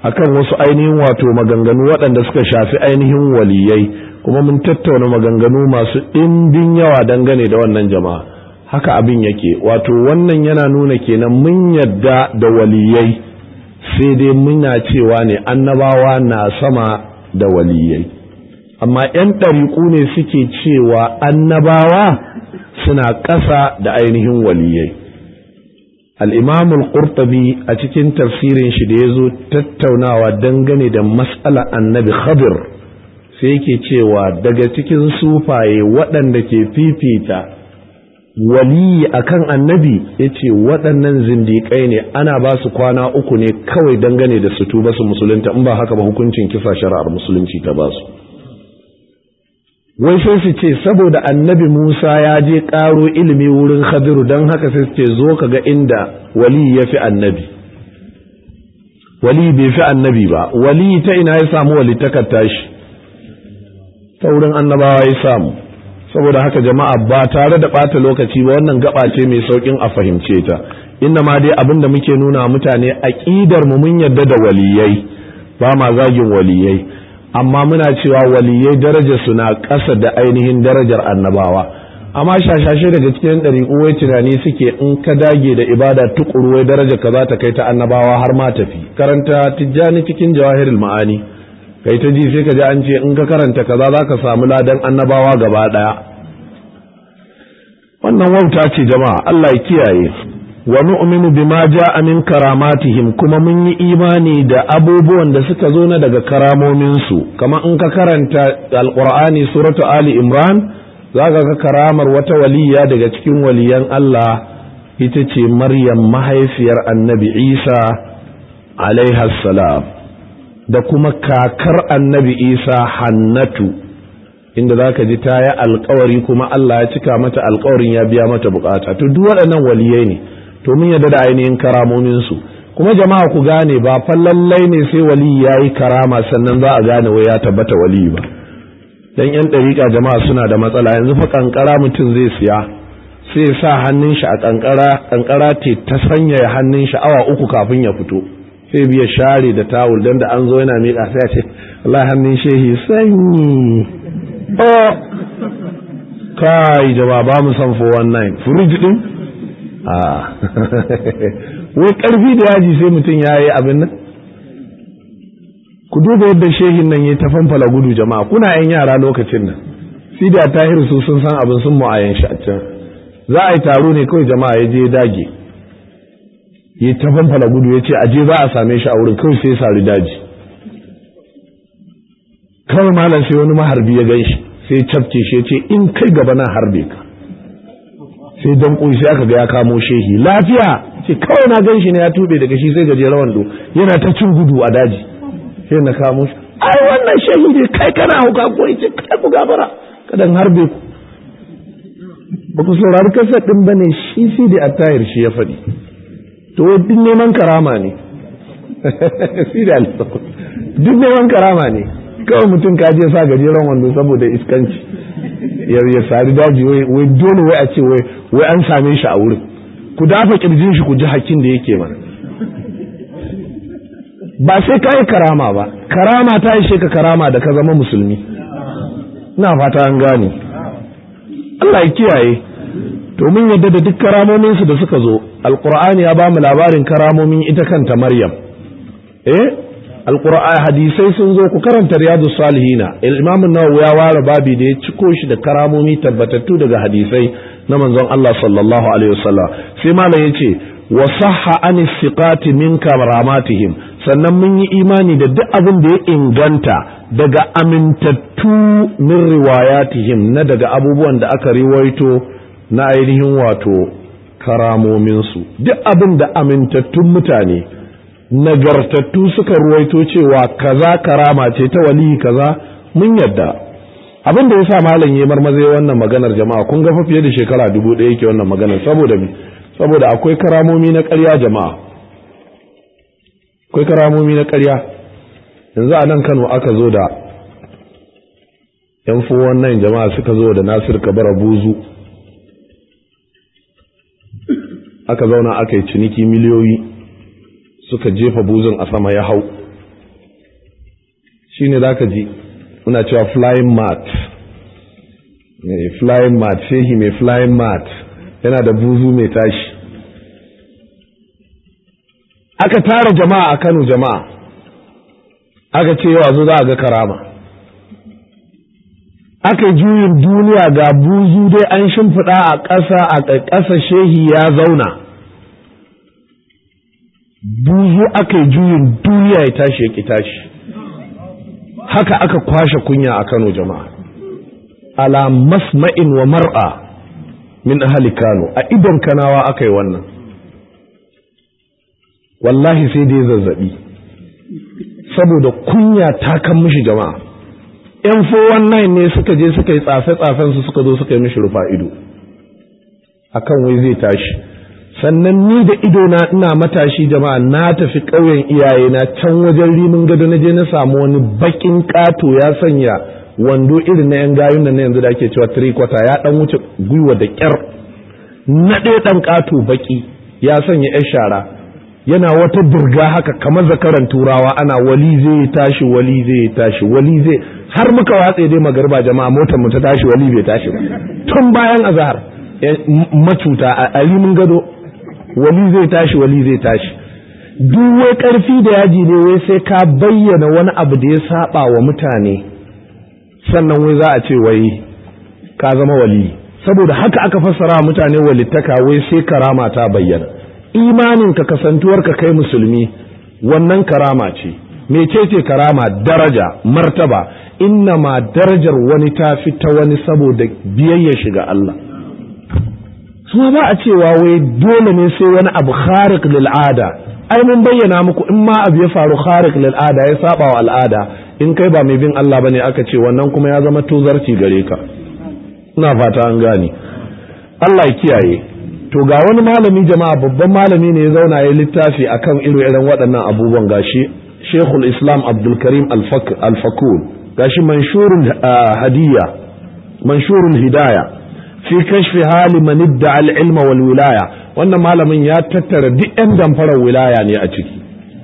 akan wasu ainihin wato maganganu waɗanda suka shafi ainihin waliyai, kuma mun tattauna maganganu masu ɗimbin yawa dangane da wannan jama'a. Haka abin yake, wato wannan yana nuna kenan mun yadda da waliyai, sai dai muna cewa ne annabawa na sama da waliyai, amma 'yan ɗariƙu ne suke cewa annabawa suna ƙasa da ainihin waliyai. al-Imam al-Qurtubi a cikin tafsirin shi da yazo tattaunawa dangane da mas'ala annabi Khadir sai yake cewa daga cikin sufaye waɗanda ke fifita waliyi akan annabi, yace waɗannan zindiƙai ne, ana ba su kwana 3 ne kawai dangane da su tuba su musulunta, in ba haka ba hukuncin kisa shari'ar musulunci ta ba su. Wai sai su ce saboda annabi Musa ya je ƙaro ilimi wurin Khadiru, don haka sai su ce zo ka ga inda wali ya fi annabi. Wali bai fi annabi ba, wali ta ina ya samu wali takarta shi ta wurin annabawa ya samu. Saboda haka jama'a ba tare da ɓata lokaci ba, wannan gaba ce mai sauƙin a fahimce ta. Inna ma dai abin da muke nuna mutane aƙidar mu mun yarda da waliyai, ba ma zagin waliyai, amma muna cewa waliyai darajar su na ƙasa da ainihin darajar annabawa. Amma shashashe daga cikin ɗariƙu wai tunani suke in ka dage da ibada tukuru wai darajar ka za ta kai ta annabawa har ma tafi. Karanta Tijjani cikin Jawahirul Ma'ani, kai ta ji sai ka ji an ce in ka karanta kaza za ka samu ladan annabawa gaba ɗaya. Wannan wauta ce jama'a, Allah ya kiyaye. Wa nu'minu bima ja'a min karamatihim, kuma mun yi imani da abubuwan da suka zo na daga karamomin su. Kamar in ka karanta Alqur'ani suratu Ali Imran, zaka ga karamar wata waliya daga cikin waliyan Allah, ita ce Maryam mahaifiyar Annabi Isa alaiha salam, da kuma kakar Annabi Isa Hannatu, inda zaka ji ta yi alƙawari kuma Allah ya cika mata alƙawarin, ya biya mata bukata. To duk waɗannan waliyai ne, to mun yadda da ainihin karamominsu. Kuma jama'a ku gane ba fa lallai ne sai wali ya yi karama sannan za a gane wai ya tabbata wali ba. Dan yan ɗariƙa jama'a suna da matsala. Yanzu fa kankara mutum zai siya, sai ya sa hannun shi a kankara ce ta sanya hannun shi awa 3 kafin ya fito, sai biya share da tawul, dan da an zo yana miƙa sai ya ce Allah hannun shehi sanyi. Kai jama'a ba mu san 419 firiji din. Wai karfi da yaji sai mutum ya yi abin nan. Ku duba yadda shehin nan ya ta fanfala gudu jama'a, kuna yan yara lokacin nan. Sida Tahir su sun san abin, sun mu'ayan shi a can. Za a yi taro ne kawai jama'a, ya je dage, ya ta fanfala gudu, ya ce aje za a same shi a wurin, kawai sai sari daji. Kawai malam sai wani maharbi ya gan shi, sai cafke shi ya ce in kai gaba na harbe ka. Sai dan sai aka ga ya kamo shehi, lafiya ce kawai na gan shi ne ya tube daga shi sai gajeren wando yana ta cin gudu a daji, sai na kamo shi, ai wannan shehi ne kai kana hauka ko yace kai ku gabara kadan harbe ku. Ba ku saurari kasar din bane, shi sai da attayar shi ya faɗi. To duk neman karama ne. Sai da duk neman karama ne, kawai mutum ka je sa gajeren wando saboda iskanci ya sari daji, wai dole wai a ce wai an same shi a wurin. Ku dafa kirjin shi ku ji hakkin da yake mana. Ba sai ka yi karama ba, karama ta ishe ka karama da ka zama musulmi. Ina fata an gane. Allah ya kiyaye. To mun yadda da duk karamomin su da suka zo. Alqur'ani ya ba mu labarin karamomin ita kanta Maryam. Alqur'ani hadisai sun zo, ku karanta Riyadus Salihina. Imam an-Nawawi ya ware babi da ya ciko shi da karamomi tabbatattu daga hadisai na manzon Allah sallallahu alaihi wasallam. Sai malam yace wa sahha anis siqati min karamatihim, sannan mun yi imani da duk abin da ya inganta daga amintattu min riwayatihim, na daga abubuwan da aka riwaito na ainihin wato karamomin su. Duk abin da amintattun mutane nagartattu suka ruwaito cewa kaza karama ce ta wali kaza, mun yadda. Abin da yasa malam yayi marmaze wannan maganar jama'a, kun ga fa fiye da shekara 1000 yake wannan maganar. Saboda me? Saboda akwai karamomi na ƙarya jama'a, akwai karamomi na ƙarya. Yanzu a nan Kano aka zo da yan wannan jama'a, suka zo da Nasir Kabara Buzu, aka zauna aka yi ciniki miliyoyi, suka jefa buzun a sama ya hau, shine zaka ji muna cewa flying mat, flying mat, shehi mai flying mat yana da buzu mai tashi. Aka tara jama'a a Kano, jama'a aka ce yau a zo za a ga karama. Aka yi juyin duniya ga buzu dai an shimfiɗa a ƙasa shehi ya zauna, buzu aka yi juyin duniya ya tashi ya ƙi tashi. Haka aka kwashe kunya a Kano, jama'a, ala masma'in wa mar'a min ahli Kano, a idon Kanawa aka yi wannan. Wallahi sai dai zazzabi saboda kunya ta kan mishi, jama'a. ‘Yan 419 ne suka je suka yi tsafe-tsafen su suka zo suka yi mishi rufa ido akan wai zai tashi. Sannan ni da ido na ina matashi, jama'a, na tafi ƙauyen iyaye na can wajen Rimin Gado, na je na samu wani bakin ƙato ya sanya wando irin na ‘yan gayun nan yanzu da ake cewa 3/4, ya dan wuce gwiwa da ƙyar, na ɗaya ɗan ƙato baki ya sanya ‘yan shara, yana wata burga haka kamar zakaran turawa, ana wali zai tashi, wali zai tashi, wali zai, har muka watse dai magarba, jama'a, motar mu ta tashi, wali bai tashi ba tun bayan azhar. Macuta a Rimin Gado, wali zai tashi, wali zai tashi. Duk wai karfi da yaji ne, wai sai ka bayyana wani abu da ya saba wa mutane sannan wai za a ce wai ka zama wali. Saboda haka aka fassara mutane walittaka, wai sai karama ta bayyana. Imanin ka, kasantuwar ka kai musulmi, wannan karama ce. Mecece karama? Daraja, martaba. Inna ma darajar wani ta fi ta wani saboda biyayya shiga Allah. Kuma ba a cewa wai dole ne sai wani abu khariq lil ada. Ai mun bayyana muku, in ma abu ya faru khariq lil ada, ya saba wa al'ada, in kai ba mai bin Allah bane, aka ce wannan kuma ya zama tozarci gare ka. Ina fata an gane. Allah ya kiyaye. To ga wani malami, jama'a, babban malami ne ya zauna ya littafi akan irin waɗannan abubuwan. Gashi Sheikhul Islam Abdul Karim Al-Fakul, gashi Manshurul Hadiyya, Manshurul Hidaya fi kashfi hali man idda al-ilma wal wilaya. Wannan malamin ya tattara duk ɗan damfarar wilaya ne a ciki.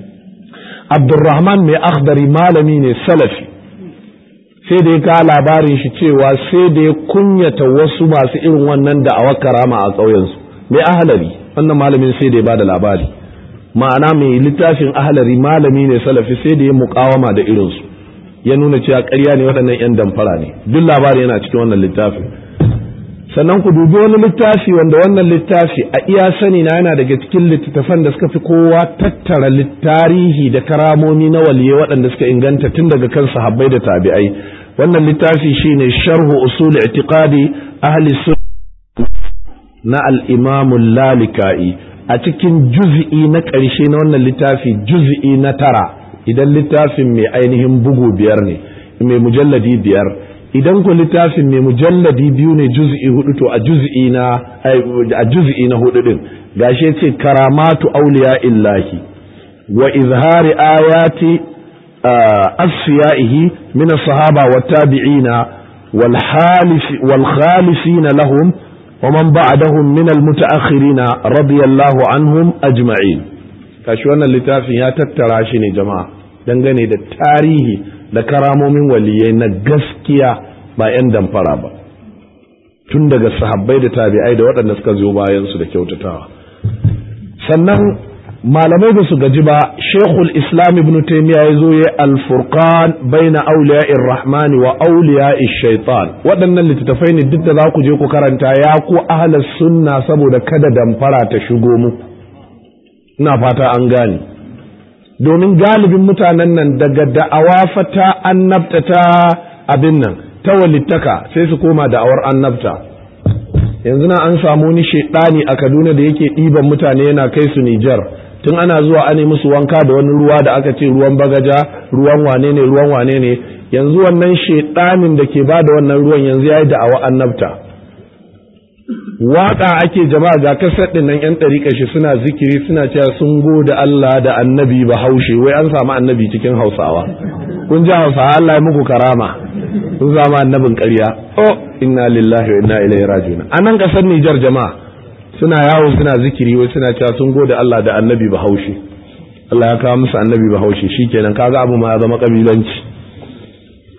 Abdurrahman mai Akhdari malami ne salafi, sai da ya ka labarin shi cewa sai da ya kunyata wasu masu irin wannan da'awar karama a ƙauyensu. Mai Ahlari, wannan malamin sai da ya bada labari, ma'ana mai littafin Ahlari malami ne salafi, sai da ya muƙawama da irinsu, ya nuna cewa ƙarya ne waɗannan 'yan damfara ne. Duk labari yana cikin wannan littafin. Sannan ku dubi wani littafi wanda wannan littafi a iya sani na yana daga cikin littattafan da suka fi kowa tattara tarihi da karamomi na waliyai waɗanda suka inganta tun daga kan sahabbai da tabi'ai. Wannan littafi shine Sharhu Usul I'tiqadi Ahli Sunnah na al-Imam al-Lalika'i. A cikin juz'i na ƙarshe na wannan littafi, juz'i na 9, idan littafin mai ainihin bugu 5 ne, mai mujalladi 5, idan ku littafin mai mujalladi 2 ne, juz'i 4, to a juz'i na 4 din gashi yace karamatu awliya illahi wa izhari ayati asfiyaihi min as-sahaba wat tabi'ina wal khalifina lahum wa man ba'dahum min al-mutaakhirin radiyallahu anhum ajma'in. Kashi wannan littafin ya tattara shi ne, jama'a, dangane da tarihi da karamomin waliyai na gaskiya, ba 'yan damfara ba, tun daga sahabbai da tabi'ai da waɗanda suka zo bayan su da kyautatawa. Sannan malamai ba su gaji ba, Sheikhul Islam Ibn Taymiyyah ya zo ya al-Furqan baina awliya'ir rahman wa awliya'ish shaitan. Waɗannan littattafai ne duk da za ku je ku karanta, ya ku ahlus sunna, saboda kada damfara ta shigo muku. Ina fata an gane. Domin galibin mutanen nan daga da'awa fata annabta ta abin nan ta walittaka sai su koma da'awar annabta. Yanzu na an samu ni shedani a Kaduna da yake ɗiban mutane yana kai su Nijar, tun ana zuwa ane musu wanka da wani ruwa da aka ce ruwan bagaja, ruwan wane ne. Yanzu wannan shedanin da ke bada wannan ruwan yanzu yayi da'awar annabta. Waka ake, jama'a, ga kasar din nan 'yan ɗariƙa shi suna zikiri, suna cewa sun gode Allah da annabi Bahaushe, wai an samu annabi cikin Hausawa. Kun ji Hausawa, Allah ya muku karama, sun samu annabin ƙarya. Oh, inna lillahi wa inna ilaihi raji'un. A nan ƙasar Nijar, jama'a, suna yawo suna zikiri, wai suna cewa sun gode Allah da annabi Bahaushe. Allah ya kawo musu annabi Bahaushe, shikenan kaga abu ma ya zama kabilanci.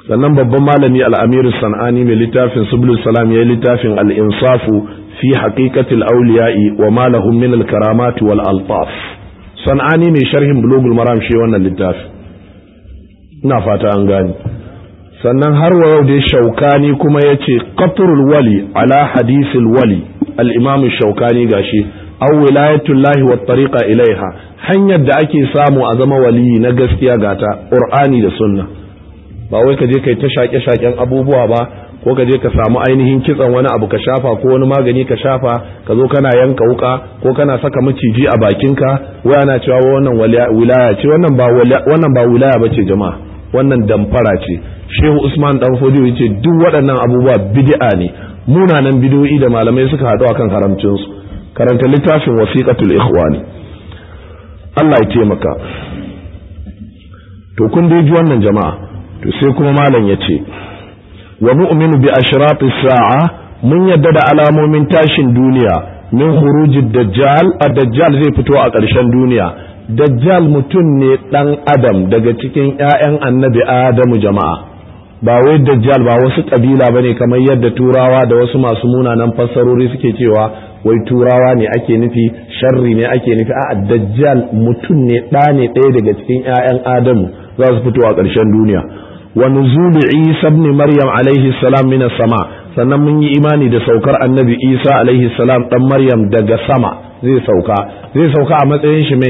sannan babban malami al-Amir Sanani mai littafin Subulus Salam yayi littafin al-Insafu fi haqiqatil awliya'i wa ma lahum min al-karamat wal altaf. Sanani mai sharhin Bulughul Maram shi wannan littafi, ina fata an gani. sannan har wa yau dai Shaukani kuma yace qatrul wali ala hadisil wali, al-Imam Shaukani gashi aw wilayatullahi wat tariqa ilaiha, hanyar da ake samu a zama waliyi na gaskiya gata Qur'ani da Sunna. Ba wai ka je kai ta shaƙe-shaƙen abubuwa ba, ko ka je ka samu ainihin kitsan wani abu ka shafa ko wani magani ka shafa, ka zo kana yanka wuka ko kana saka maciji a bakinka, wai ana cewa wannan wilaya ce. Wannan ba wilaya bace jama'a, wannan damfara ce. Shehu Usman Dan Fodiyo yace duk waɗannan abubuwa bid'a ne, munanan bid'o'i da malamai suka haɗu akan haramcin su. Karanta littafin Wasiqatul Ikhwani. Allah ya taimaka. To kun dai ji wannan jama'a. To sai kuma malam yace wa nu'minu bi ashratis sa'a, mun yadda da alamomin tashin duniya, min khurujid dajjal, ad-dajjal zai fito a ƙarshen duniya. Dajjal mutum ne dan adam daga cikin ƴaƴan annabi Adamu jama'a, ba wai dajjal ba wasu kabila bane kamar yadda turawa da wasu masu munanan fassarori suke cewa wai turawa ne ake nufi, sharri ne ake nufi. A'a, dajjal mutum ne ɗaya daga cikin ƴaƴan Adamu za su fito a ƙarshen duniya. wa nuzuli Isa ibn Maryam alaihi salam min sama, sannan mun yi imani da saukar annabi Isa alaihi salam dan Maryam daga sama zai sauka a matsayin shi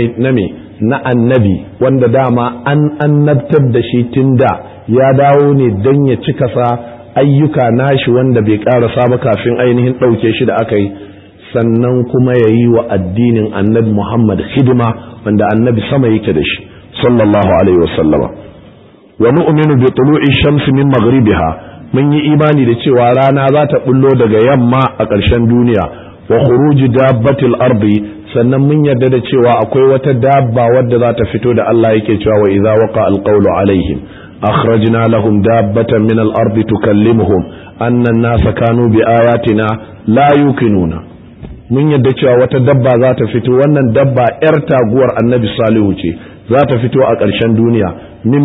na annabi, wanda dama an annabtar da shi tunda ya dawo ne dan ya cika sa ayyuka nashi wanda bai karasa ba kafin ainihin dauke shi da aka yi, sannan kuma yayi wa addinin annabi Muhammad hidima wanda annabi sama yake da shi sallallahu alaihi wasallama. wa nu'minu bi tulu'i shamsi min maghribiha, mun yi imani da cewa rana za ta bullo daga yamma a ƙarshen duniya. wa khuruji dabbatil ardi, sannan mun yarda da cewa akwai wata dabba wadda za ta fito da Allah yake cewa wa idza waqa alqawlu alaihim akhrajna lahum dabbatan min al-ardi tukallimuhum anna an-nasa kanu bi ayatina la yuqinuna. mun yarda cewa wata dabba za ta fito, wannan dabba yar taguwar annabi Salihu ce, za ta fito a ƙarshen duniya min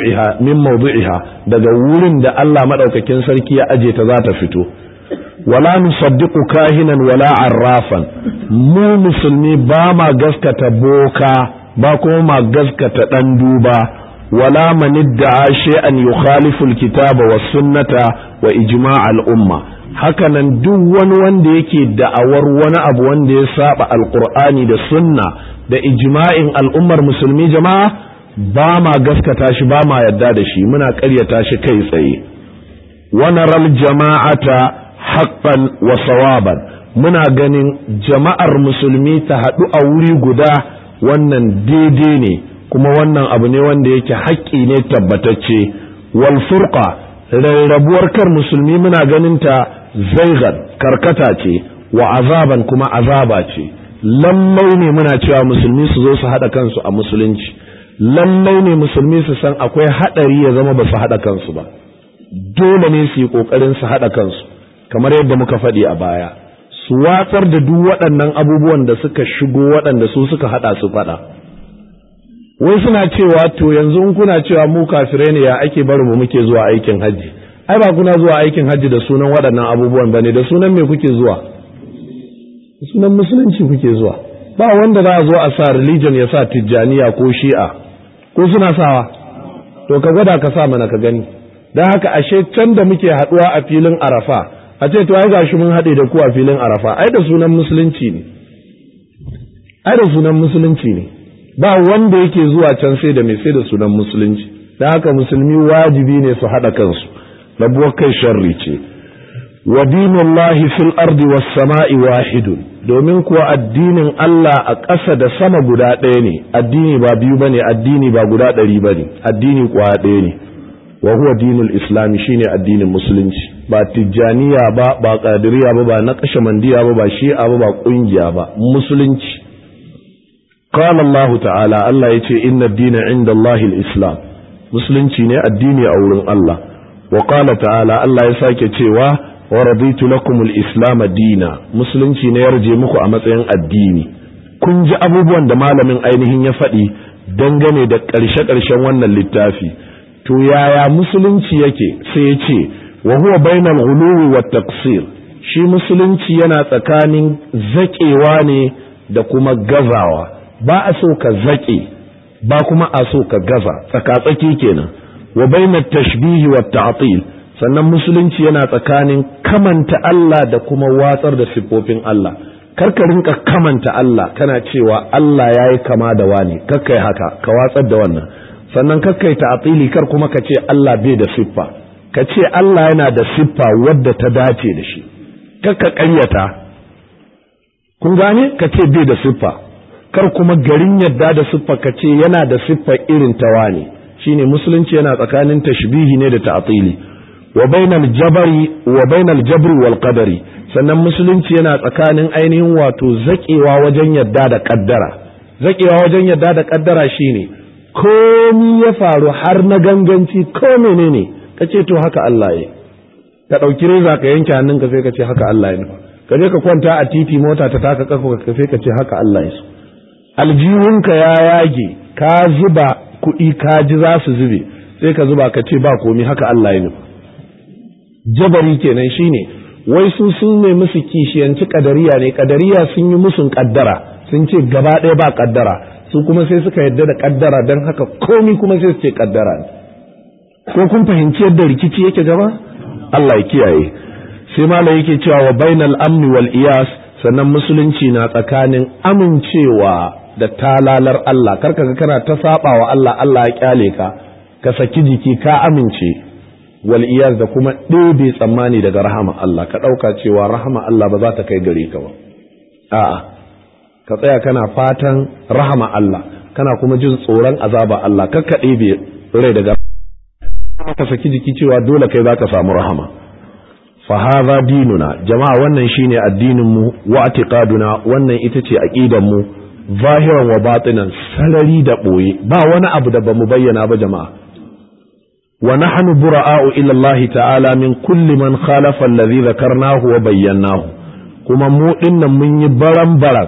mawdu'iha daga wurin da Allah madaukakin sarki ya aje ta za ta fito. wala nusaddiqu kahinan wala arrafan, mu musulmi ba ma gaskata boka ba kuma ma gaskata dan duba, wala man idda'a shay'an yukhalifu alkitaba was sunnata wa ijma' al-umma. hakanan duk wani wanda yake da'awar wani abu wanda ya saba alqur'ani da sunna da ijma'in al'ummar musulmi jama'a, ba ma gaskata shi, ba ma yadda da shi, muna ƙaryata shi kai tsaye. wa naral jama'ata haqqan wa sawaban, muna ganin jama'ar musulmi ta haɗu a wuri guda, wannan daidai ne kuma wannan abu ne wanda yake haƙƙi ne tabbatacce. wal furqa, rarrabuwar kar musulmi muna ganin ta zaigan, karkata ce, wa azaban kuma azaba ce. lallai ne muna cewa musulmi su zo su haɗa kansu a musulunci, lallai ne musulmi su san akwai haɗari ya zama ba su haɗa kansu ba, dole ne su yi ƙoƙarin su haɗa kansu kamar yadda muka faɗi a baya, su watsar da duk waɗannan abubuwan da suka shigo waɗanda su suka haɗa su faɗa. Wai suna cewa to yanzu in kuna cewa mu kafirai ne, ya ake barin mu muke zuwa aikin hajji? Ai ba kuna zuwa aikin hajji da sunan waɗannan abubuwan bane, da sunan me kuke zuwa? Sunan musulunci kuke zuwa. Ba wanda za a zo a sa religion ya sa tijjaniya ko shi'a, ko suna sawa? To ka gwada ka sa mana ka gani. Don haka ashe can da muke haɗuwa a filin Arafa, a ce to ai gashi mun haɗe da ku a filin Arafa, ai da sunan musulunci ne. Ai da sunan musulunci ne. Ba wanda yake zuwa can sai da mai sai da sunan musulunci. Don haka musulmi wajibi ne su haɗa kansu. Rabuwar kai sharri ce. wa dinullahi fil ardi was sama'i wahidun, domin kuwa addinin Allah a ƙasa da sama guda ɗaya ne, addini ba biyu bane, addini ba guda 100 bane, addini kuwa ɗaya ne. wa huwa dinul islam, shine addinin musulunci, ba tijjaniya ba qadiriya ba naqshbandiya ba shi'a ba kungiya ba, musulunci. qala Allah ta'ala, Allah yace inna ad-dina 'inda Allahi al-islam, musulunci ne addini a wurin Allah. wa qala ta'ala, Allah ya sake cewa wa raditu lakum al-islam dina, musulunci ne yarje muku a matsayin addini. kun ji abubuwan da malamin ainihin ya faɗi dangane da ƙarshen wannan littafi. to yaya musulunci yake? sai ya ce wa huwa bainal ghuluwi wat taqsir, shi musulunci yana tsakanin zaƙewa ne da kuma gazawa. Ba a so ka zaƙe, ba kuma a so ka gaza, tsakatsaki kenan. Wa bainat tashbihi wat ta'til, sannan musulunci yana tsakanin kamanta Allah da kuma watsar da siffofin Allah. Karka rinka kamanta Allah kana cewa Allah yayi kama da wani, kakkai haka, ka watsar da wannan. Sannan kakkai ta'tili, kar kuma ka ce Allah bai da siffa, ka ce Allah yana da siffa wadda ta dace da shi. Kakka ƙaryata, kun gane, ka ce bai da siffa, kar kuma garin yadda da siffa ka ce yana da siffa irin ta wani. Shine musulunci yana tsakanin tashbihi ne da ta'tili. wa bainal jabri wal qadari, sannan musulunci yana tsakanin ainihin wato zakewa wajen yadda da kaddara. Zakewa wajen yadda da kaddara shine komai ya faru har na ganganci ko menene kace to haka Allah ya ka dauki reza ka yanke hannunka sai kace haka Allah ya nufa, ka je ka kwanta a titi mota ta taka kafa ka sai kace haka Allah ya so. Aljihunka ya yage ka zuba kuɗi ka ji za su zube sai ka zuba ka ce ba komai haka Allah ya nufa. Jabari kenan shine wai sun ne musu kishiyanci kadariya ne, kadariya sun yi musun kaddara, sun ce gaba ɗaya ba kaddara, su kuma sai suka yadda da kaddara, don haka komi kuma sai su ce kaddara ne. Ko kun fahimci yadda rikici yake gaba? Allah ya kiyaye. Sai malai yake cewa wa bainal amni wal iyas, sannan musulunci na tsakanin amincewa da talalar Allah. Karka ga kana ta saba wa Allah, Allah ya kyale ka saki jiki ka amince, wal iyaz da kuma ɗebe tsammani daga rahama Allah, ka ɗauka cewa rahama Allah ba za ta kai gare ka ba. A'a, ka tsaya kana fatan rahama Allah, kana kuma jin tsoron azaba Allah, kar ka ɗebe rai daga ka saki jiki cewa dole kai za ka samu rahama. Fa hadha dinuna, jama'a wannan shine addinin mu, wa i'tiqaduna, wannan ita ce aqidan mu, zahiran wa batinan, sarari da boye, ba wani abu da bamu bayyana ba jama'a. ونحن براء إلى الله تعالى من كل من خالف الذي ذكرناه وبيناه كما مؤمن من يبرم برق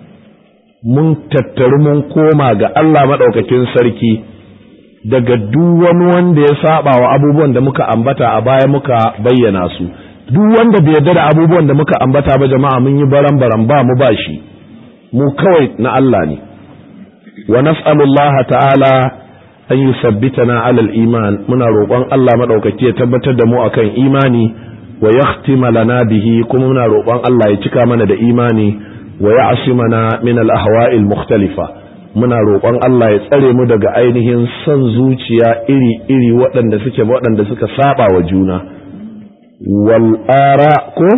من تترمون كوما ga Allah madaukakin sarki daga duk wani wanda ya saba wa abubuwan da muka ambata a baya muka bayyana su. Duk wanda bai yarda da abubuwan da muka ambata ba jama'a mun yi baran ba mu ba shi, mu kawai na Allah ne. Wa nas'alullaha ta'ala an yusabbitana alal iman, muna roƙon Allah madaukaki ya tabbatar da mu akan imani, wa yahtima lana bihi, kuma muna roƙon Allah ya cika mana da imani, wa ya'simana min al ahwa'il mukhtalifa, muna roƙon Allah ya tsare mu daga ainihin son zuciya iri waɗanda suka saba wa juna, wal ara ko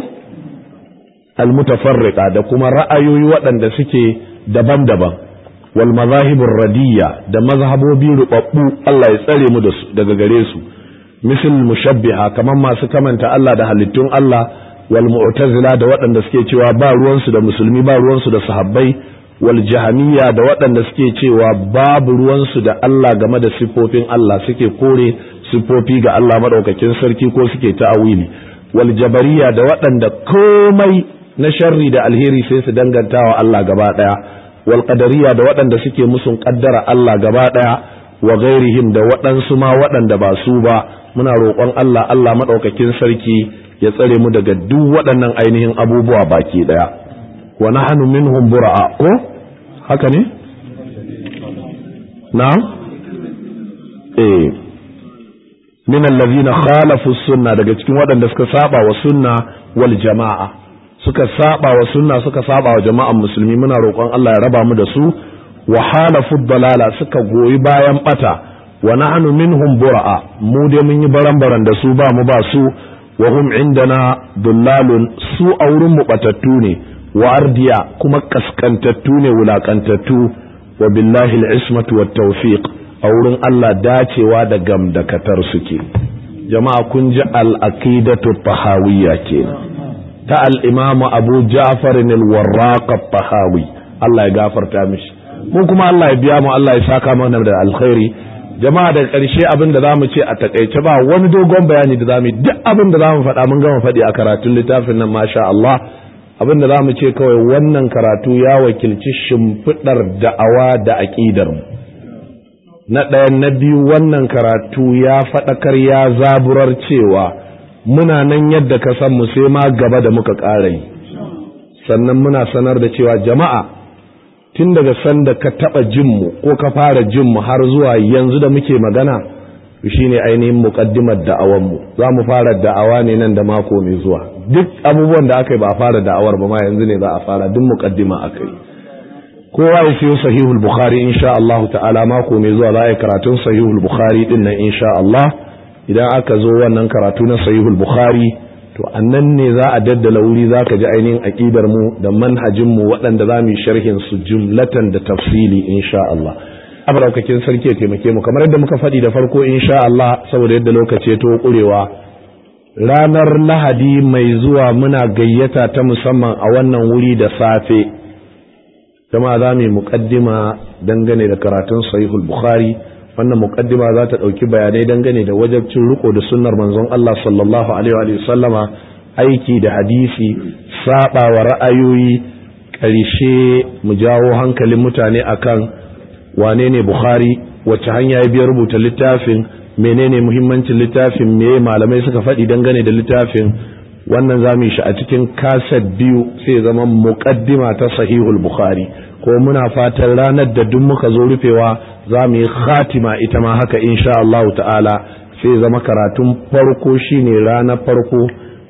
al mutafarriqa, da kuma ra'ayoyi waɗanda suke daban-daban, wal mazahibur radiyya, da mazhabobi rubabbu Allah ya tsare mu daga gare su, misal mushabbiha, kaman masu kamanta Allah da halittun Allah, wal mu'tazila, da waɗanda suke cewa ba ruwansu da musulmi, ba ruwansu da sahabbai, wal jahamiyya, da waɗanda suke cewa babu ruwansu da Allah game da siffofin Allah, suke kore siffofi ga Allah madaukakin sarki ko suke ta'awili, wal jabariyya, da waɗanda komai na sharri da alheri sai su dangantawa Allah gaba daya, wal qadariyya, da waɗanda suke musun kaddara Allah gaba daya, wa ghairihim, da waɗansu ma waɗanda ba su ba. Muna roƙon Allah madaukakin sarki ya tsare mu daga duk waɗannan ainihin abubuwa baki daya. Wa nahnu minhum bura'a, ko haka ne? Na'am, min allazina khalafu sunna, daga cikin waɗanda suka saba wa sunna wal jama'a, suka saba wa sunna, suka saba wa jama'an musulmi. Muna roƙon Allah ya raba mu da su. Wa halafu dalala, suka goyi bayan bata. Wa nahnu minhum bura'a, mu dai mun yi baran da su, ba mu ba su. Wa hum indana dullalun, su a wurin mu batattu ne, wa ardiya, kuma kaskantattu ne, wulakantattu. Wa billahi al-ismatu wat tawfiq, a wurin Allah dacewa da gamdakatar suke. Jama'a kun ji al-aqidatu tahawiyya kenan, ta al-imamu Abu Ja'far al-Warraq at-Tahawi, Allah ya gafarta mishi, mu kuma Allah ya biya mu, Allah ya saka mana da alkhairi. Jama'a da ƙarshe abin da zamu ce a takeice, ba wani dogon bayani da zamu, duk abin da zamu faɗa mun gama faɗi a karatun littafin nan, masha Allah. Abin da zamu ce kawai, wannan karatu ya wakilci shimfidar da'awa da aqidar mu. na ɗaya na biyu wannan karatu ya faɗakar ya zaburar cewa muna nan yadda ka san mu sai ma gaba da muka ƙara yi, sannan muna sanar da cewa jama'a tun daga sanda ka taɓa jinmu ko ka fara jinmu har zuwa yanzu da muke magana shi ne ainihin muƙaddimar da'awanmu. Za mu fara da'awa ne nan da mako mai zuwa, duk abubuwan da aka yi ba a fara da'awar ba ma yanzu ne za a fara, duk muƙaddima aka yi. Kowa ya siyo sahihul bukhari insha Allah ta'ala, mako mai zuwa za a yi karatun sahihul bukhari din nan insha Allah. Idan aka zo wannan karatu na sahihul bukhari to annan ne za a daddala wuri, za ka ji ainihin aqidar mu da manhajin mu waɗanda za mu yi sharhin su jumlatan da tafsili insha Allah. Abaraukakin sarki ya taimake mu, kamar yadda muka faɗi da farko insha Allah, saboda yadda lokaci ya to kurewa, ranar Lahadi mai zuwa muna gayyata ta musamman a wannan wuri da safe, kuma za mu yi muqaddima dangane da karatun sahihul bukhari. Wannan muqaddima za ta ɗauki bayanai dangane da wajibcin riko da sunnar manzon Allah sallallahu alaihi wa sallama, aiki da hadisi, saba wa ra'ayoyi, ƙarshe mu jawo hankalin mutane akan wane ne Bukhari, wacce hanya ya biya rubuta littafin, menene muhimmancin littafin, meye malamai suka faɗi dangane da littafin. Wannan za mu yi shi a cikin kaset biyu, sai zama muqaddima ta sahihul bukhari, ko muna fatan ranar da duk muka zo rufewa za mu yi khatima ita ma haka insha Allah ta'ala, sai zama karatun farko shine ranar farko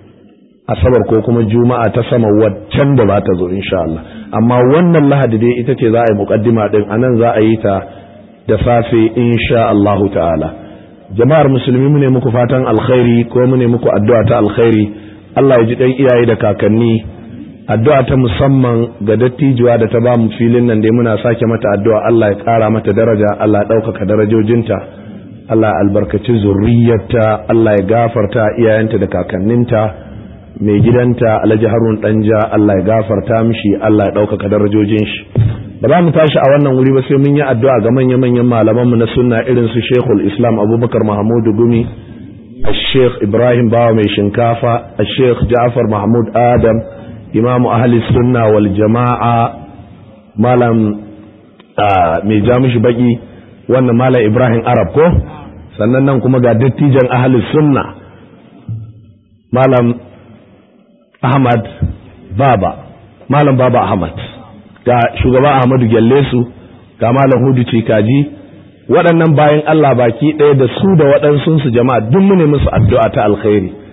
asabar ko kuma juma'a ta sama waccan da za ta zo insha Allah. Amma wannan Lahadi dai ita ce za a yi muqaddima din, anan za a yi ta da safe insha Allah ta'ala. Jama'ar musulmi, mu ne muku fatan alkhairi ko mu ne muku addu'a ta alkhairi. Allah ya ji dan iyaye da kakanni. Addu'a ta musamman ga dattijuwa da ta ba mu filin nan dai muna sake mata addu'a, Allah ya kara mata daraja, Allah ya ɗaukaka darajojinta, Allah ya albarkaci zurriyarta, Allah ya gafarta iyayenta da kakanninta. Mai gidanta Alhaji Harun Danja, Allah ya gafarta mishi, Allah ya ɗaukaka darajojin shi. Ba za mu tashi a wannan wuri ba sai mun yi addu'a ga manya-manyan malamanmu na sunna irin su Sheikhul Islam Abubakar Mahmudu Gumi, Sheikh Ibrahim Bawa mai shinkafa, Sheikh Ja'far Mahmud Adam, Imamu Ahli Sunna wal Jama'a, Malam mai jamishi baki wannan Malam Ibrahim Arab ko, sannan nan kuma ga dattijan Ahli Sunna Malam Ahmad Baba, Malam Baba Ahmad, ga shugaba Ahmadu Gyallesu, ga Malam Hudu Cikaji. Waɗannan bayan Allah baki ɗaya da su da waɗansunsu jama'a duk mu ne musu addu'a ta alkhairi.